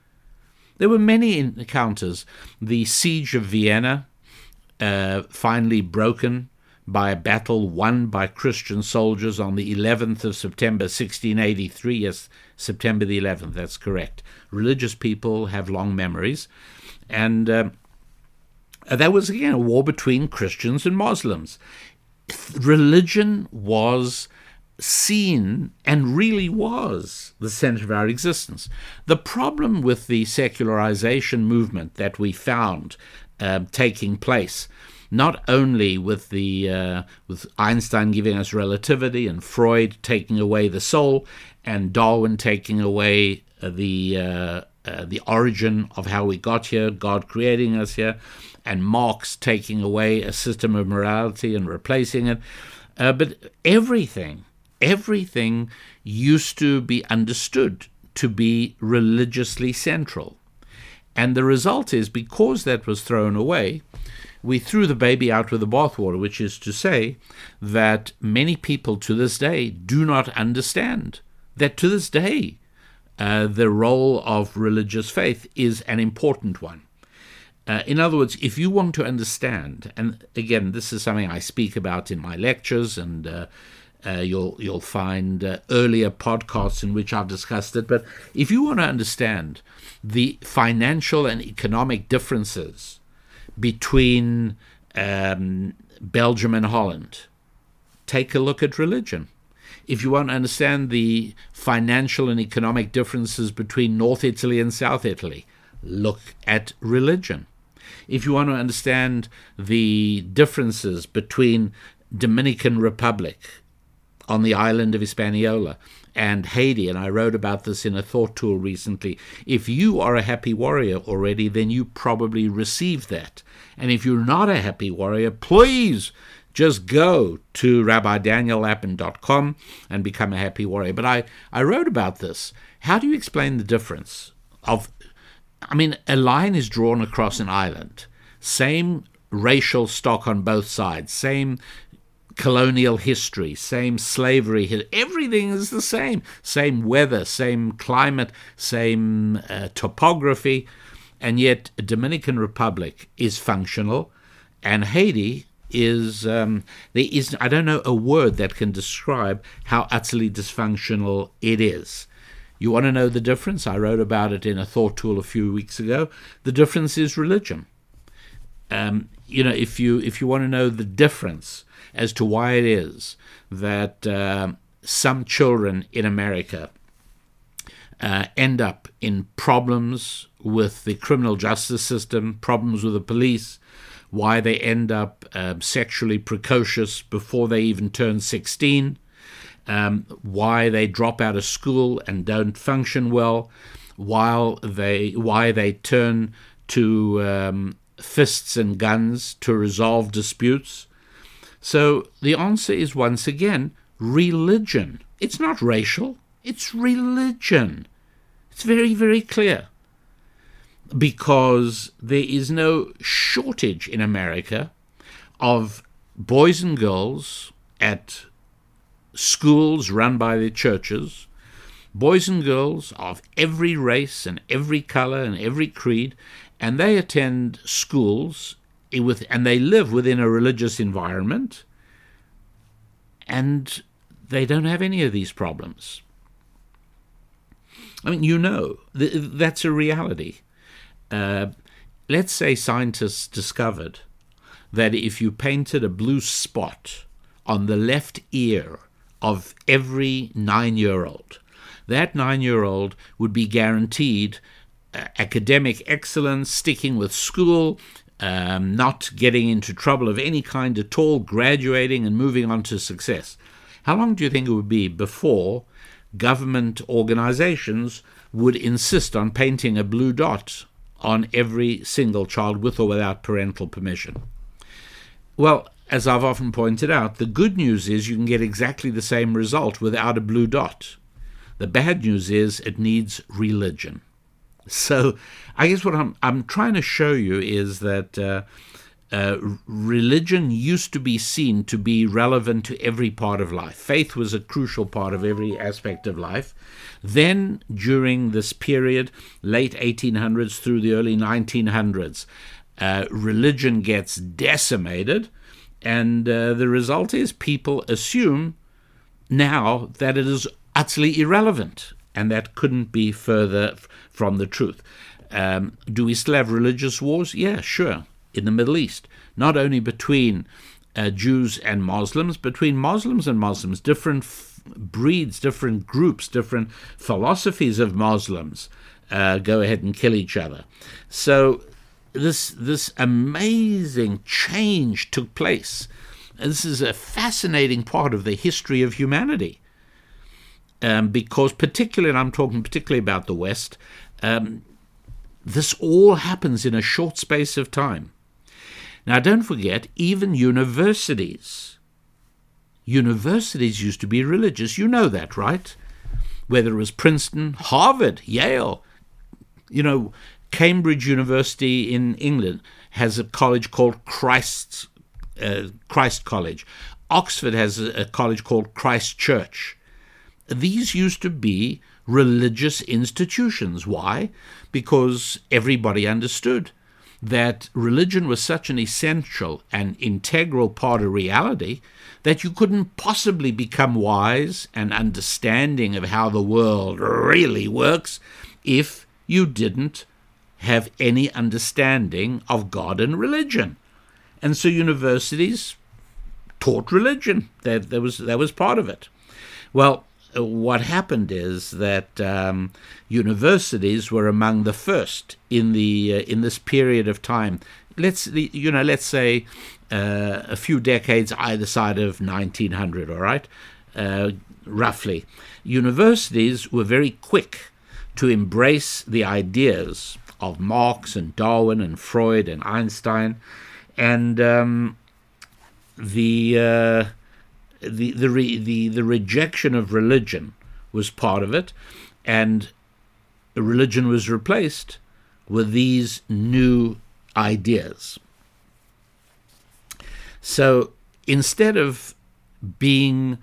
There were many encounters. The siege of Vienna, uh, finally broken by a battle won by Christian soldiers on the eleventh of September, sixteen eighty-three. Yes, September the eleventh, that's correct. Religious people have long memories. And uh, that was, again, a war between Christians and Muslims. Religion was seen and really was the center of our existence. The problem with the secularization movement that we found uh, taking place, not only with the uh, with Einstein giving us relativity and Freud taking away the soul and Darwin taking away uh, the uh, uh, the origin of how we got here, God creating us here, and Marx taking away a system of morality and replacing it. Uh, but everything, everything used to be understood to be religiously central. And the result is, because that was thrown away, we threw the baby out with the bathwater, which is to say that many people to this day do not understand that to this day uh, the role of religious faith is an important one. Uh, in other words, if you want to understand, and again, this is something I speak about in my lectures, and uh, uh, you'll you'll find uh, earlier podcasts in which I've discussed it, but if you want to understand the financial and economic differences between um, Belgium and Holland, take a look at religion. If you want to understand the financial and economic differences between North Italy and South Italy, look at religion. If you want to understand the differences between Dominican Republic on the island of Hispaniola and Haiti, and I wrote about this in a thought tool recently, if you are a happy warrior already, then you probably received that. And if you're not a happy warrior, please just go to rabbi daniel lapin dot com and become a happy warrior. But I, I wrote about this. How do you explain the difference of, I mean, a line is drawn across an island, same racial stock on both sides, same colonial history, same slavery, everything is the same, same weather, same climate, same uh, topography, and yet Dominican Republic is functional, and Haiti is, um, there is, I don't know a word that can describe how utterly dysfunctional it is. You want to know the difference? I wrote about it in a thought tool a few weeks ago. The difference is religion. Um, you know, if you if you want to know the difference as to why it is that uh, some children in America uh, end up in problems with the criminal justice system, problems with the police, why they end up uh, sexually precocious before they even turn sixteen, Um, why they drop out of school and don't function well, while they why they turn to um, fists and guns to resolve disputes. So the answer is, once again, religion. It's not racial, it's religion. It's very, very clear. Because there is no shortage in America of boys and girls at schools run by the churches, boys and girls of every race and every color and every creed, and they attend schools with, and they live within a religious environment, and they don't have any of these problems. I mean, you know, th- that's a reality. Uh, let's say scientists discovered that if you painted a blue spot on the left ear of every nine-year-old, that nine-year-old would be guaranteed uh, academic excellence, sticking with school, um, not getting into trouble of any kind at all, graduating and moving on to success. How long do you think it would be before government organizations would insist on painting a blue dot on every single child with or without parental permission? Well, as I've often pointed out, the good news is you can get exactly the same result without a blue dot. The bad news is it needs religion. So I guess what I'm, I'm trying to show you is that uh, uh, religion used to be seen to be relevant to every part of life. Faith was a crucial part of every aspect of life. Then, during this period, late eighteen hundreds through the early nineteen hundreds, uh, religion gets decimated, and uh, the result is people assume now that it is utterly irrelevant, and that couldn't be further f- from the truth. Um, do we still have religious wars? Yeah, sure, in the Middle East, not only between uh, Jews and Muslims, between Muslims and Muslims, different f- breeds, different groups, different philosophies of Muslims uh, go ahead and kill each other. So this this amazing change took place. And this is a fascinating part of the history of humanity. Um, because particularly, and I'm talking particularly about the West, um, this all happens in a short space of time. Now, don't forget, even universities, universities used to be religious. You know that, right? Whether it was Princeton, Harvard, Yale, you know, Cambridge University in England has a college called Christ, uh, Christ College. Oxford has a, a college called Christ Church. These used to be religious institutions. Why? Because everybody understood that religion was such an essential and integral part of reality that you couldn't possibly become wise and understanding of how the world really works if you didn't have any understanding of God and religion. And so universities taught religion. That, that was, that was part of it. Well, what happened is that um, universities were among the first in the uh, in this period of time. Let's you know, let's say uh, a few decades either side of nineteen hundred. All right, uh, roughly, universities were very quick to embrace the ideas of Marx and Darwin and Freud and Einstein, and um, the. Uh, The the, re, the the rejection of religion was part of it, and religion was replaced with these new ideas. So instead of being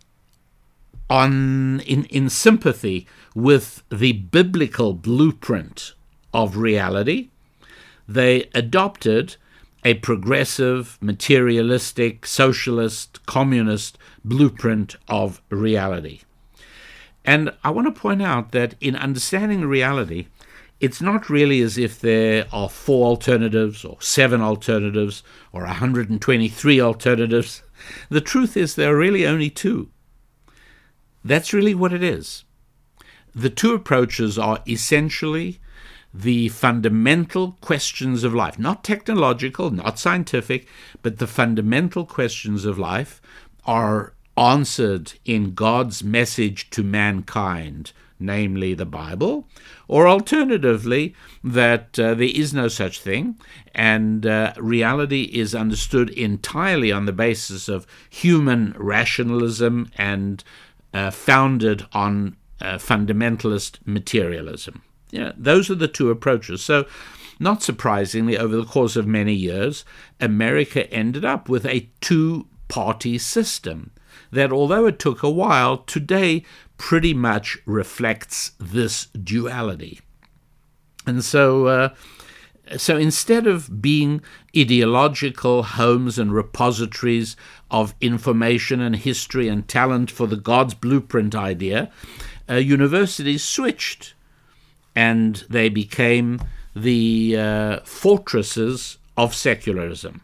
on in, in sympathy with the biblical blueprint of reality, they adopted a progressive, materialistic, socialist, communist blueprint of reality. And I want to point out that in understanding reality, it's not really as if there are four alternatives or seven alternatives or one hundred twenty-three alternatives. The truth is there are really only two. That's really what it is. The two approaches are essentially the fundamental questions of life, not technological, not scientific, but the fundamental questions of life are answered in God's message to mankind, namely the Bible, or alternatively, that uh, there is no such thing, and uh, reality is understood entirely on the basis of human rationalism and uh, founded on uh, fundamentalist materialism. Yeah, those are the two approaches. So, not surprisingly, over the course of many years, America ended up with a two-party system that, although it took a while, today pretty much reflects this duality. And so, uh, so instead of being ideological homes and repositories of information and history and talent for the God's blueprint idea, uh, universities switched, and they became the uh, fortresses of secularism.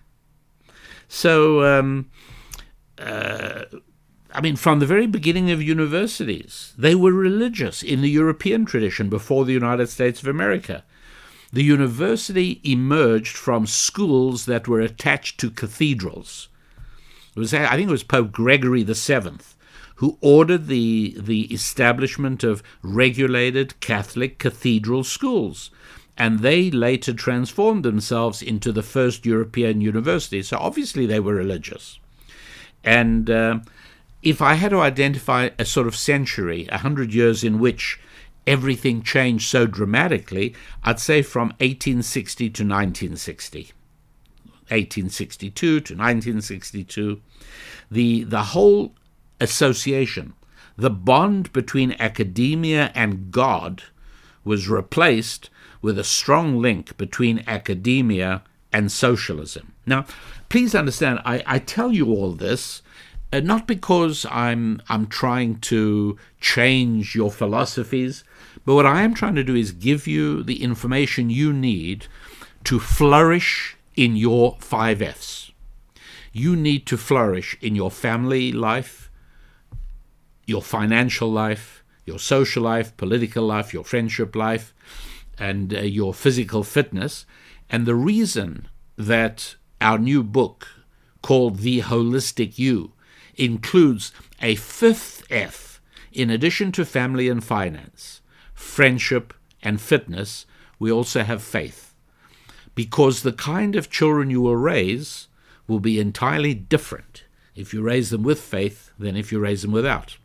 So, um, uh, I mean, from the very beginning of universities, they were religious in the European tradition before the United States of America. The university emerged from schools that were attached to cathedrals. It was, I think it was Pope Gregory the Seventh who ordered the, the establishment of regulated Catholic cathedral schools, and they later transformed themselves into the first European university. So obviously they were religious. And uh, if I had to identify a sort of century, a hundred years in which everything changed so dramatically, I'd say from eighteen sixty to nineteen sixty. eighteen sixty-two to nineteen sixty-two. The, the whole association, the bond between academia and God, was replaced with a strong link between academia and socialism. Now, please understand, I, I tell you all this uh, not because I'm I'm trying to change your philosophies, but what I am trying to do is give you the information you need to flourish in your five F's. You need to flourish in your family life, your financial life, your social life, political life, your friendship life, and uh, your physical fitness. And the reason that our new book called The Holistic You includes a fifth F, in addition to family and finance, friendship and fitness, we also have faith. Because the kind of children you will raise will be entirely different if you raise them with faith than if you raise them without.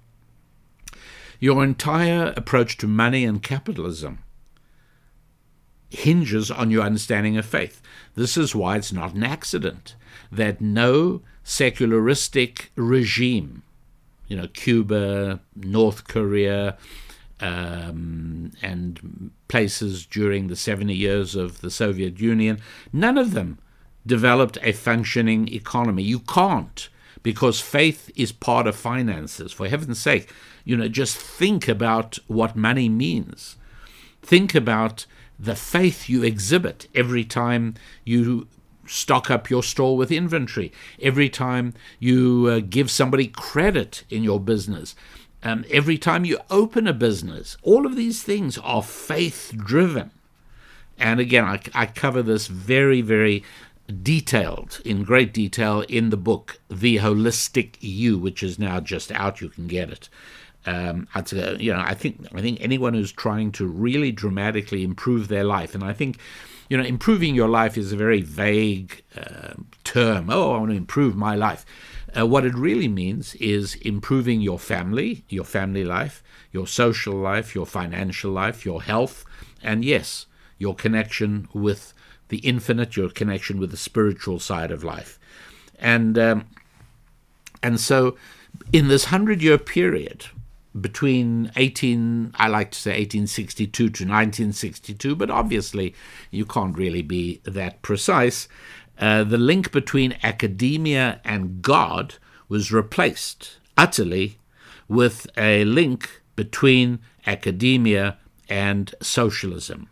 Your entire approach to money and capitalism hinges on your understanding of faith. This is why it's not an accident that no secularistic regime, you know, Cuba, North Korea, um, and places during the seventy years of the Soviet Union, none of them developed a functioning economy. You can't, because faith is part of finances. For heaven's sake, you know, just think about what money means. Think about the faith you exhibit every time you stock up your store with inventory, every time you uh, give somebody credit in your business, um, every time you open a business. All of these things are faith-driven. And again, I, I cover this very, very detailed, in great detail, in the book, The Holistic You, which is now just out. You can get it. Um, I'd, uh, you know, I think I think anyone who's trying to really dramatically improve their life, and I think, you know, improving your life is a very vague uh, term. Oh, I want to improve my life. Uh, what it really means is improving your family, your family life, your social life, your financial life, your health, and yes, your connection with the infinite, your connection with the spiritual side of life. And um, and so in this hundred-year period between eighteen, I like to say eighteen sixty-two to nineteen sixty-two, but obviously you can't really be that precise, uh, the link between academia and God was replaced utterly with a link between academia and socialism.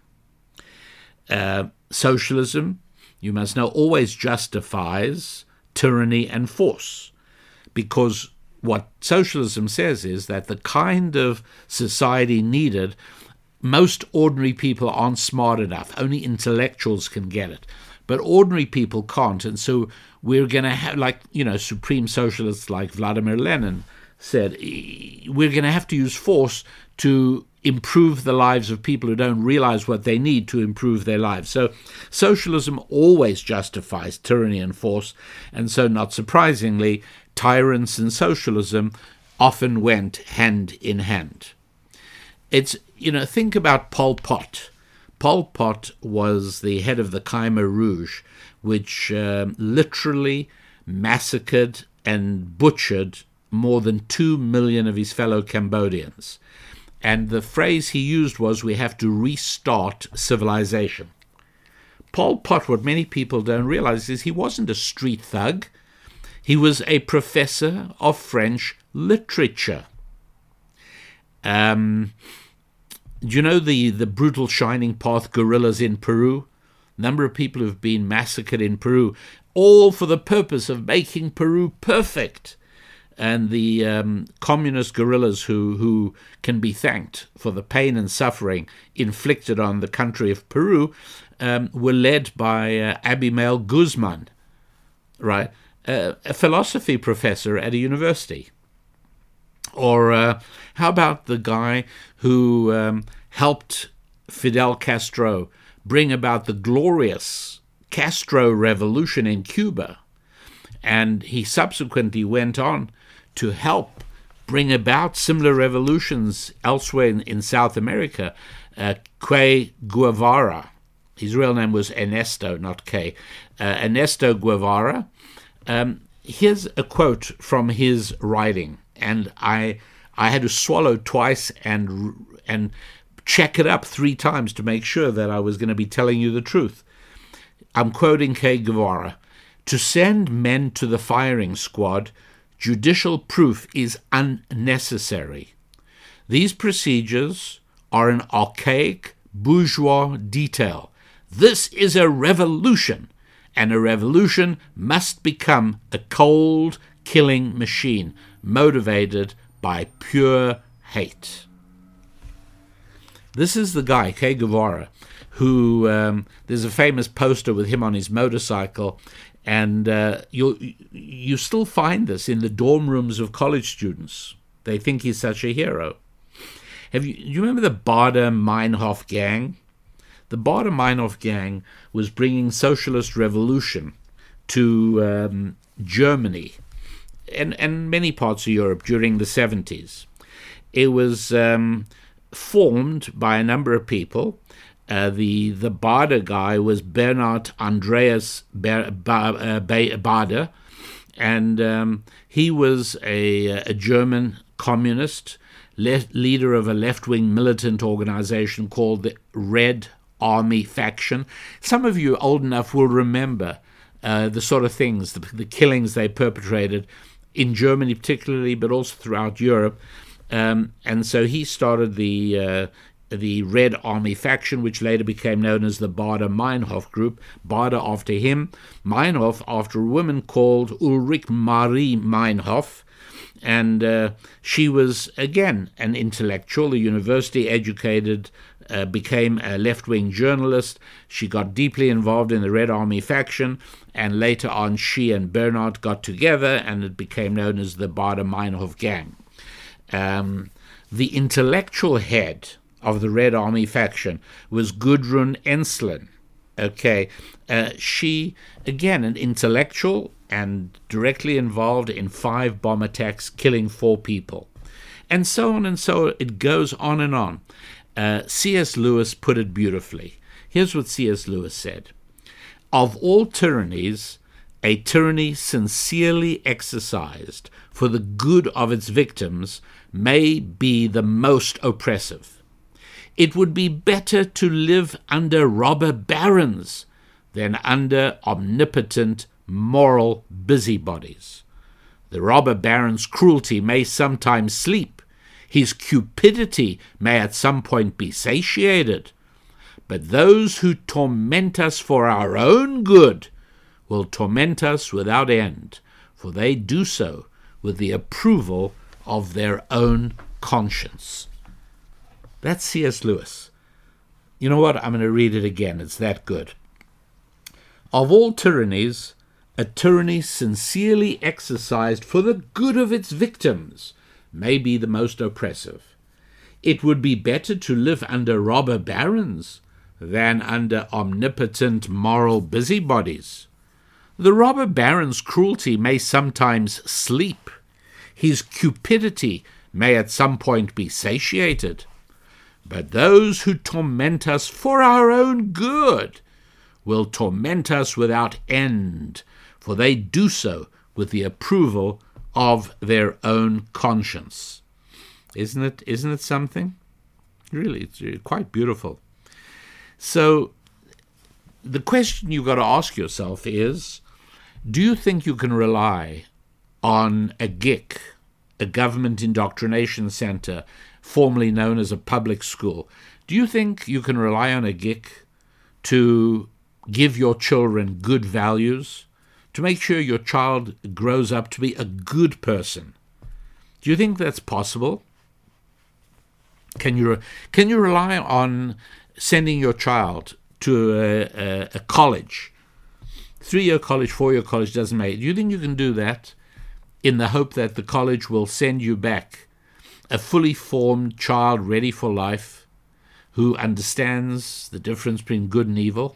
Uh, socialism, you must know, always justifies tyranny and force, because what socialism says is that the kind of society needed, most ordinary people aren't smart enough. Only intellectuals can get it. But ordinary people can't. And so we're going to have, like, you know, supreme socialists like Vladimir Lenin said, we're going to have to use force to improve the lives of people who don't realize what they need to improve their lives. So socialism always justifies tyranny and force. And so, not surprisingly, tyrants and socialism often went hand in hand. It's, you know, think about Pol Pot. Pol Pot was the head of the Khmer Rouge, which um, literally massacred and butchered more than two million of his fellow Cambodians. And the phrase he used was, we have to restart civilization. Pol Pot, what many people don't realize is he wasn't a street thug. He was a professor of French literature. Um, do you know the, the brutal Shining Path guerrillas in Peru? Number of people who've been massacred in Peru, all for the purpose of making Peru perfect. And the um, communist guerrillas who, who can be thanked for the pain and suffering inflicted on the country of Peru um, were led by uh, Abimael Guzman, right? Uh, a philosophy professor at a university. Or uh, how about the guy who um, helped Fidel Castro bring about the glorious Castro Revolution in Cuba? And he subsequently went on to help bring about similar revolutions elsewhere in, in South America. Uh, Che Guevara, his real name was Ernesto, not Che, uh, Ernesto Guevara. Um, here's a quote from his writing, and I I had to swallow twice and and check it up three times to make sure that I was going to be telling you the truth. I'm quoting Che Guevara. To send men to the firing squad, judicial proof is unnecessary. These procedures are an archaic bourgeois detail. This is a revolution, and a revolution must become a cold, killing machine, motivated by pure hate. This is the guy, Che Guevara, who, um, there's a famous poster with him on his motorcycle, and uh, you you still find this in the dorm rooms of college students. They think he's such a hero. Have you, do you remember the Baader-Meinhof gang? The Baader-Meinhof gang was bringing socialist revolution to um, Germany and, and many parts of Europe during the seventies. It was um, formed by a number of people. Uh, the the Baader guy was Bernhard Andreas Baader, and um, he was a, a German communist, left, leader of a left-wing militant organization called the Red Army Faction. Some of you old enough will remember uh, the sort of things, the, the killings they perpetrated in Germany particularly, but also throughout Europe. Um, and so he started the uh, the Red Army Faction, which later became known as the Baader-Meinhof Group. Baader after him, Meinhof after a woman called Ulrich Marie Meinhof, and uh, she was, again, an intellectual, a university-educated, uh, became a left-wing journalist. She got deeply involved in the Red Army Faction, and later on she and Bernhard got together, and it became known as the Baader-Meinhof Gang. Um, the intellectual head of the Red Army Faction was Gudrun Ensslin. Okay, uh, she, again, an intellectual and directly involved in five bomb attacks, killing four people. And so on and so on. It goes on and on. Uh, C S Lewis put it beautifully. Here's what C S Lewis said. Of all tyrannies, a tyranny sincerely exercised for the good of its victims may be the most oppressive. It would be better to live under robber barons than under omnipotent moral busybodies. The robber baron's cruelty may sometimes sleep. His cupidity may at some point be satiated. But those who torment us for our own good will torment us without end, for they do so with the approval of their own conscience. That's C S Lewis. You know what? I'm going to read it again. It's that good. Of all tyrannies, a tyranny sincerely exercised for the good of its victims may be the most oppressive. It would be better to live under robber barons than under omnipotent moral busybodies. The robber baron's cruelty may sometimes sleep. His cupidity may at some point be satiated. But those who torment us for our own good will torment us without end, for they do so with the approval of their own conscience. Isn't it, isn't it something? Really, it's quite beautiful. So the question you've got to ask yourself is, do you think you can rely on a G I C, a government indoctrination center, formerly known as a public school? Do you think you can rely on a G I C to give your children good values, to make sure your child grows up to be a good person? Do you think that's possible? Can you can you rely on sending your child to a, a, a college, three-year college, four-year college, doesn't matter? Do you think you can do that in the hope that the college will send you back a fully formed child ready for life who understands the difference between good and evil?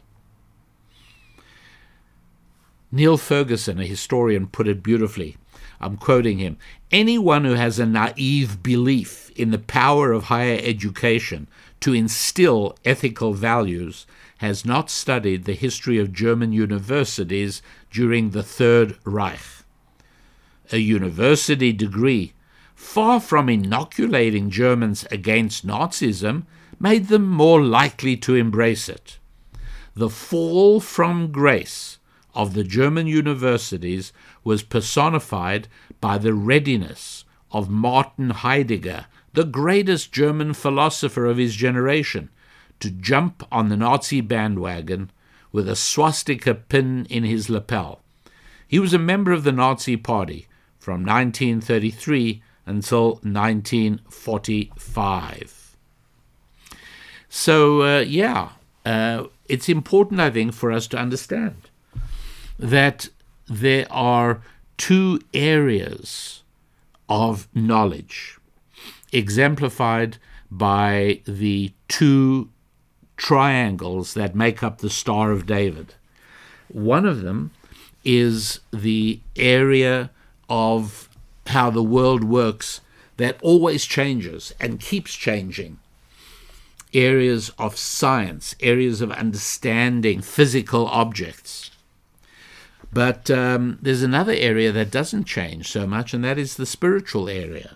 Neil Ferguson, a historian, put it beautifully. I'm quoting him. Anyone who has a naive belief in the power of higher education to instill ethical values has not studied the history of German universities during the Third Reich. A university degree, far from inoculating Germans against Nazism, made them more likely to embrace it. The fall from grace of the German universities was personified by the readiness of Martin Heidegger, the greatest German philosopher of his generation, to jump on the Nazi bandwagon with a swastika pin in his lapel. He was a member of the Nazi Party from nineteen thirty-three until nineteen forty-five. So, uh, yeah, uh, it's important, I think, for us to understand that there are two areas of knowledge exemplified by the two triangles that make up the Star of David. One of them is the area of how the world works that always changes and keeps changing. Areas of science, areas of understanding physical objects. But um, there's another area that doesn't change so much, and that is the spiritual area.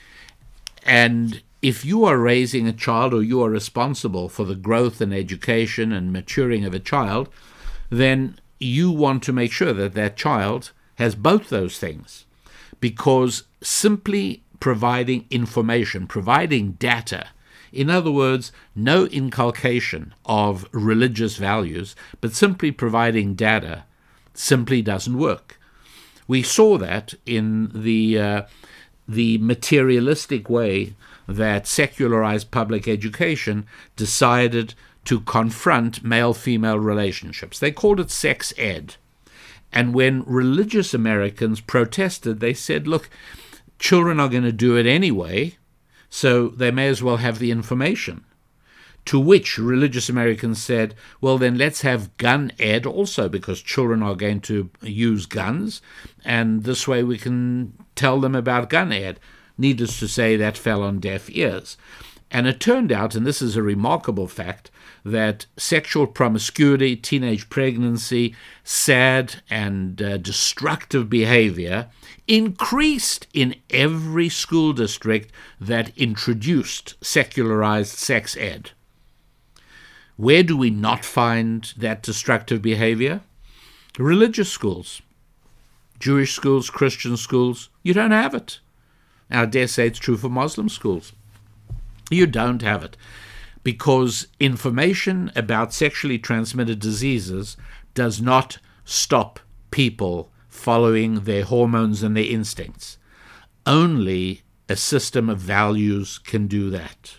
And if you are raising a child, or you are responsible for the growth and education and maturing of a child, then you want to make sure that that child has both those things. Because simply providing information, providing data, in other words, no inculcation of religious values, but simply providing data, simply doesn't work. We saw that in the uh, the materialistic way that secularized public education decided to confront male-female relationships. They called it sex ed. And when religious Americans protested, they said, look, children are going to do it anyway, so they may as well have the information. To which religious Americans said, well, then let's have gun ed also, because children are going to use guns, and this way we can tell them about gun ed. Needless to say, that fell on deaf ears. And it turned out, and this is a remarkable fact, that sexual promiscuity, teenage pregnancy, sad and uh, destructive behavior increased in every school district that introduced secularized sex ed. Where do we not find that destructive behavior? Religious schools. Jewish schools, Christian schools, you don't have it. Now, I dare say it's true for Muslim schools. You don't have it, because information about sexually transmitted diseases does not stop people following their hormones and their instincts. Only a system of values can do that.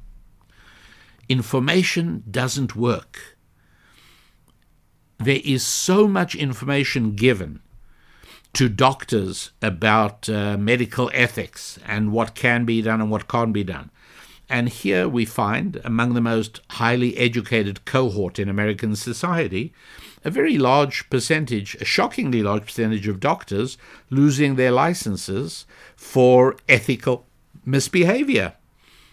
Information doesn't work. There is so much information given to doctors about uh, medical ethics and what can be done and what can't be done. And here we find, among the most highly educated cohort in American society, a very large percentage, a shockingly large percentage of doctors losing their licenses for ethical misbehavior.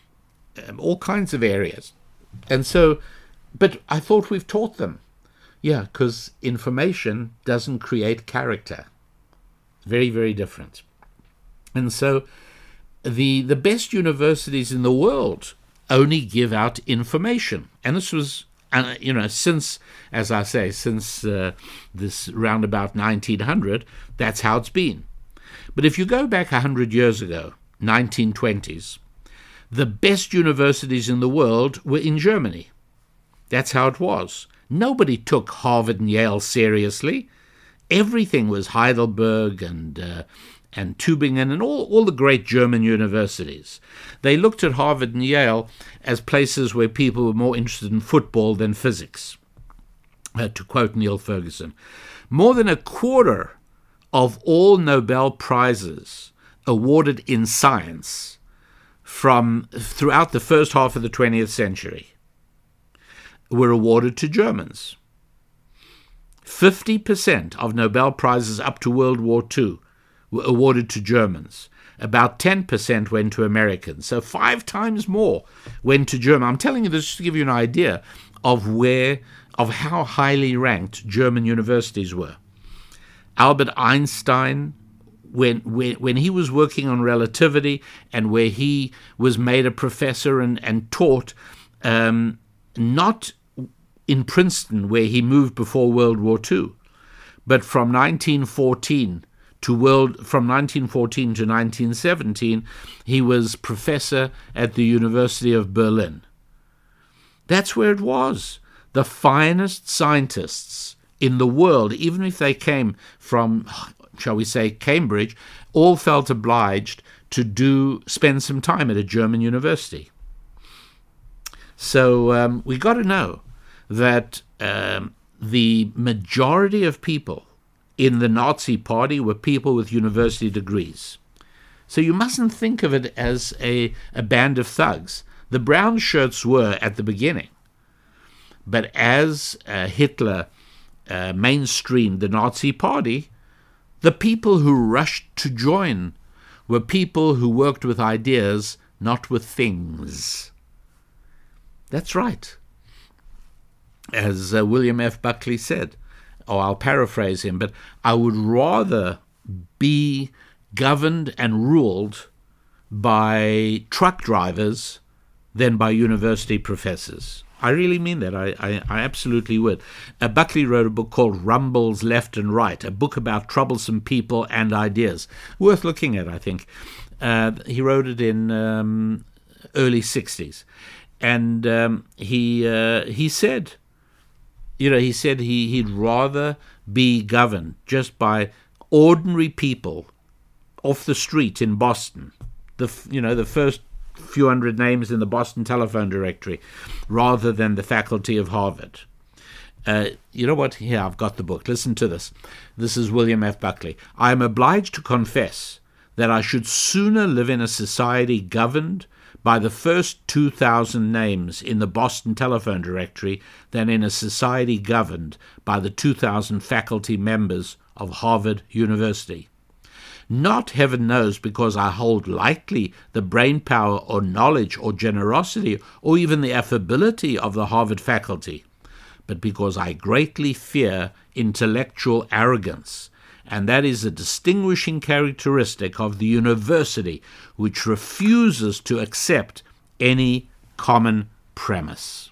um, all kinds of areas. And so, but I thought we've taught them. Yeah, because information doesn't create character. Very, very different. And so the the best universities in the world only give out information. And this was, uh, you know, since, as I say, since uh, this roundabout nineteen hundred, that's how it's been. But if you go back one hundred years ago, nineteen twenties, the best universities in the world were in Germany. That's how it was. Nobody took Harvard and Yale seriously. Everything was Heidelberg and uh, and Tübingen and all, all the great German universities. They looked at Harvard and Yale as places where people were more interested in football than physics. Uh, to quote Neil Ferguson, more than a quarter of all Nobel Prizes awarded in science from throughout the first half of the twentieth century were awarded to Germans. fifty percent of Nobel Prizes up to World War Two were awarded to Germans. About ten percent went to Americans. So five times more went to Germany. I'm telling you this just to give you an idea of where, of how highly ranked German universities were. Albert Einstein, when, when, when he was working on relativity and where he was made a professor and, and taught, um, not in Princeton, where he moved before World War Two, but from nineteen fourteen to world from nineteen fourteen to nineteen seventeen, he was professor at the University of Berlin. That's where it was. The finest scientists in the world, even if they came from, shall we say, Cambridge, all felt obliged to do spend some time at a German university. So um, we got to know that um, the majority of people in the Nazi Party were people with university degrees. So you mustn't think of it as a, a band of thugs. The brown shirts were at the beginning. But as uh, Hitler uh, mainstreamed the Nazi Party, the people who rushed to join were people who worked with ideas, not with things. That's right. As uh, William F. Buckley said, or I'll paraphrase him, but I would rather be governed and ruled by truck drivers than by university professors. I really mean that. I, I, I absolutely would. Uh, Buckley wrote a book called Rumbles Left and Right, a book about troublesome people and ideas. Worth looking at, I think. Uh, he wrote it in um, early sixties. And um, he uh, he said, you know, he said he, he'd rather be governed just by ordinary people off the street in Boston, the you know the first few hundred names in the Boston telephone directory, rather than the faculty of Harvard. Uh, you know what? Here, I've got the book. Listen to this. This is William F. Buckley. I am obliged to confess that I should sooner live in a society governed by the first two thousand names in the Boston telephone directory than in a society governed by the two thousand faculty members of Harvard University. Not, heaven knows, because I hold lightly the brain power or knowledge or generosity or even the affability of the Harvard faculty, but because I greatly fear intellectual arrogance, and that is a distinguishing characteristic of the university, which refuses to accept any common premise.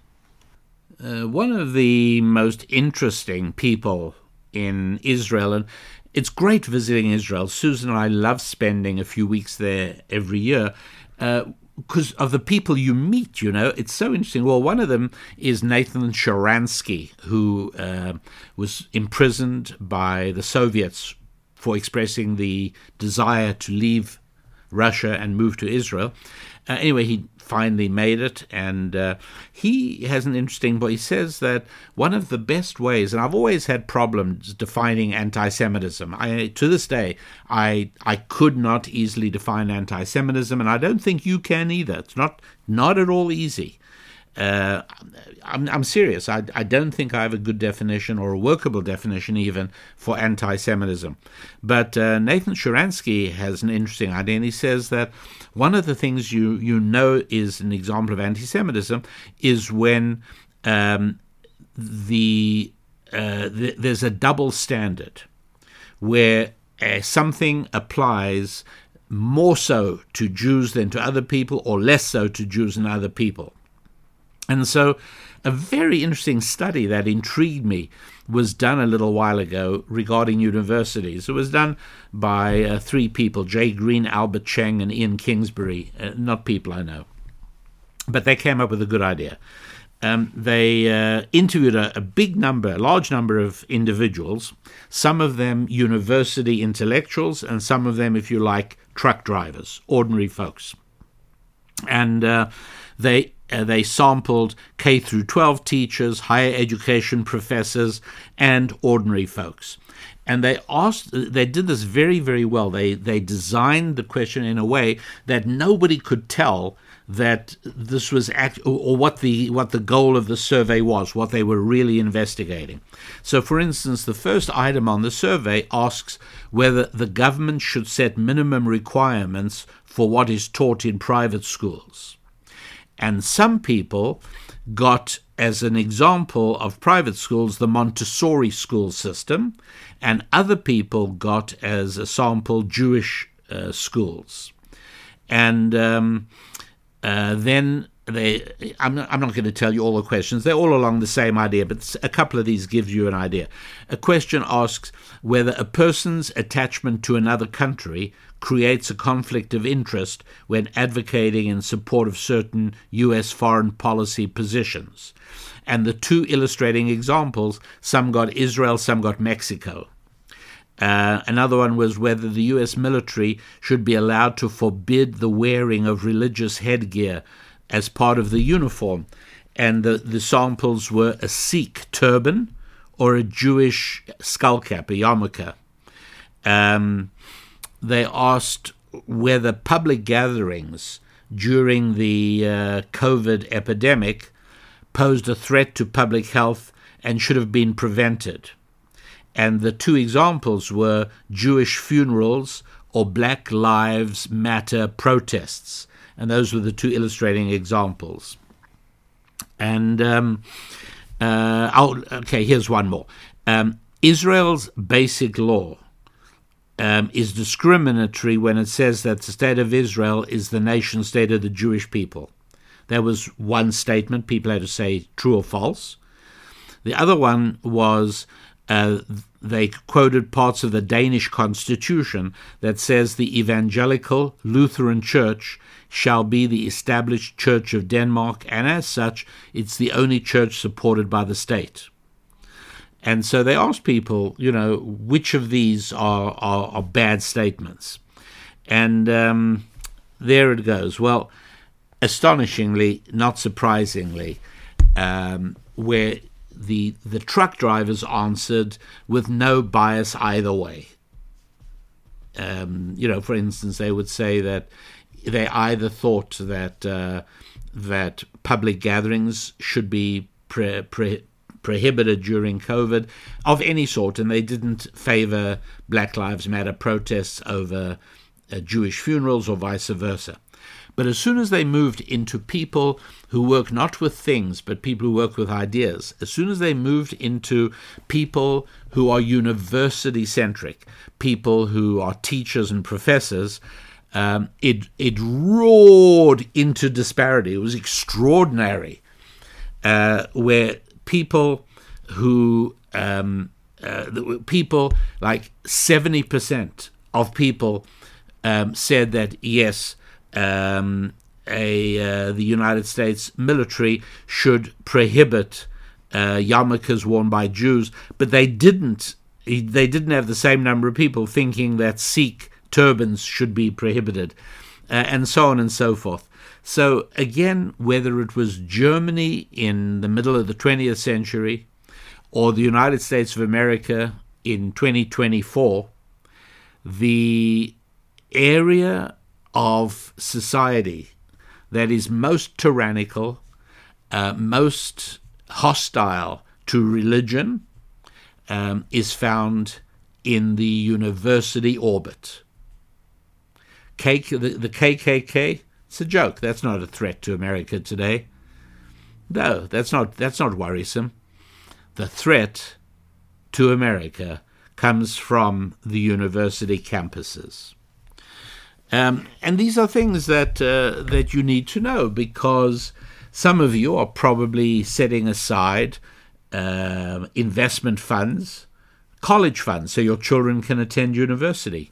Uh, one of the most interesting people in Israel, and it's great visiting Israel. Susan and I love spending a few weeks there every year because uh, of the people you meet, you know. It's so interesting. Well, one of them is Nathan Sharansky, who uh, was imprisoned by the Soviets for expressing the desire to leave Russia and move to Israel. Uh, anyway, he finally made it, and uh, he has an interesting book. He says that one of the best ways, and I've always had problems defining anti-Semitism. I, to this day, I I could not easily define anti-Semitism, and I don't think you can either. It's not not at all easy. Uh, I'm, I'm serious. I, I don't think I have a good definition or a workable definition even for anti-Semitism. But uh, Nathan Sharansky has an interesting idea, and he says that one of the things you, you know is an example of anti-Semitism is when um, the, uh, the there's a double standard where uh, something applies more so to Jews than to other people, or less so to Jews than other people. And so a very interesting study that intrigued me was done a little while ago regarding universities. It was done by uh, three people, Jay Green, Albert Cheng, and Ian Kingsbury, uh, not people I know. But they came up with a good idea. Um, they uh, interviewed a, a big number, a large number of individuals, some of them university intellectuals, and some of them, if you like, truck drivers, ordinary folks. And uh, they uh, they sampled K through twelve teachers, higher education professors, and ordinary folks. And they asked, they did this very, very well. They they designed the question in a way that nobody could tell that this was act, or what the what the goal of the survey was, what they were really investigating. So, for instance, the first item on the survey asks whether the government should set minimum requirements for what is taught in private schools. And some people got, as an example of private schools, the Montessori school system, and other people got, as a sample, Jewish uh, schools. And um, uh, then they, I'm not, I'm not going to tell you all the questions. They're all along the same idea, but a couple of these gives you an idea. A question asks whether a person's attachment to another country creates a conflict of interest when advocating in support of certain U S foreign policy positions. And the two illustrating examples, some got Israel, some got Mexico. Uh, another one was whether the U S military should be allowed to forbid the wearing of religious headgear as part of the uniform. And the, the samples were a Sikh turban or a Jewish skullcap, a yarmulke. Um, they asked whether public gatherings during the uh, COVID epidemic posed a threat to public health and should have been prevented. And the two examples were Jewish funerals or Black Lives Matter protests. And those were the two illustrating examples. And, um, uh, oh, okay, here's one more. Um, Israel's basic law um, is discriminatory when it says that the state of Israel is the nation state of the Jewish people. That was one statement. People had to say true or false. The other one was uh, they quoted parts of the Danish constitution that says the Evangelical Lutheran Church shall be the established church of Denmark, and as such, it's the only church supported by the state. And so they asked people, you know, which of these are, are, are bad statements? And um, there it goes. Well, astonishingly, not surprisingly, um, where the the truck drivers answered with no bias either way. Um, you know, for instance, they would say that they either thought that uh, that public gatherings should be pre- pre- prohibited during COVID of any sort, and they didn't favor Black Lives Matter protests over uh, Jewish funerals or vice versa. But as soon as they moved into people who work not with things, but people who work with ideas, as soon as they moved into people who are university-centric, people who are teachers and professors, um, it it roared into disparity. It was extraordinary, uh, where people who, um, uh, people like seventy percent of people um, said that, yes, Um, a uh, the United States military should prohibit uh, yarmulkes worn by Jews, but they didn't. They didn't have the same number of people thinking that Sikh turbans should be prohibited, uh, and so on and so forth. So again, whether it was Germany in the middle of the twentieth century or the United States of America in twenty twenty-four, the area of society that is most tyrannical, uh, most hostile to religion um, is found in the university orbit. K- the, the K K K, it's a joke. That's not a threat to America today. No, that's not that's not worrisome. The threat to America comes from the university campuses. Um, and these are things that uh, that you need to know, because some of you are probably setting aside uh, investment funds, college funds, so your children can attend university.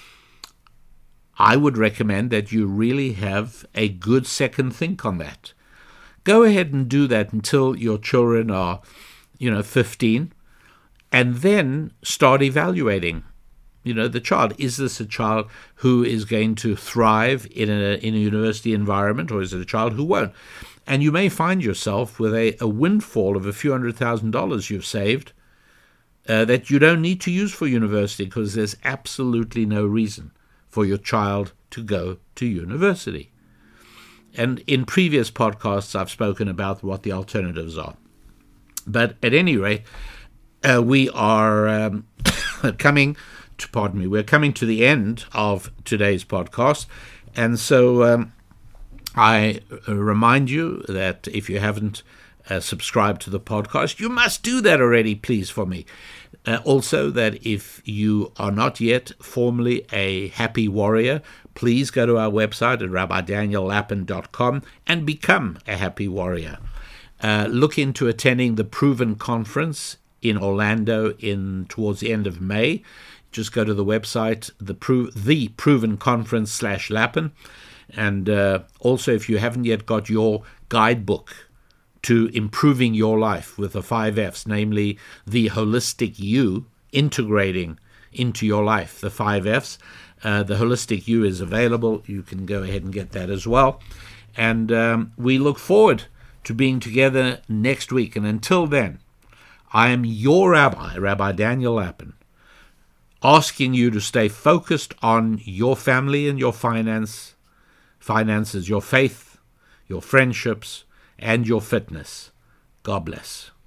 I would recommend that you really have a good second think on that. Go ahead and do that until your children are, you know, fifteen, and then start evaluating. You know, the child. Is this a child who is going to thrive in a in a university environment, or is it a child who won't? And you may find yourself with a, a windfall of a few hundred thousand dollars you've saved uh, that you don't need to use for university, because there's absolutely no reason for your child to go to university. And in previous podcasts, I've spoken about what the alternatives are. But at any rate, uh, we are um, coming to, pardon me, we're coming to the end of today's podcast. And so um, I remind you that if you haven't uh, subscribed to the podcast, you must do that already, please, for me. Uh, also, that if you are not yet formally a happy warrior, please go to our website at rabbi daniel lapin dot com and become a happy warrior. Uh, look into attending the Proven Conference in Orlando in towards the end of May. Just go to the website, the, Pro- the Proven Conference slash Lapin. And uh, also, if you haven't yet got your guidebook to improving your life with the five F's, namely the holistic you, integrating into your life the five F's. Uh, the holistic you is available. You can go ahead and get that as well. And um, we look forward to being together next week. And until then, I am your rabbi, Rabbi Daniel Lapin, asking you to stay focused on your family and your finance, finances, your faith, your friendships, and your fitness. God bless.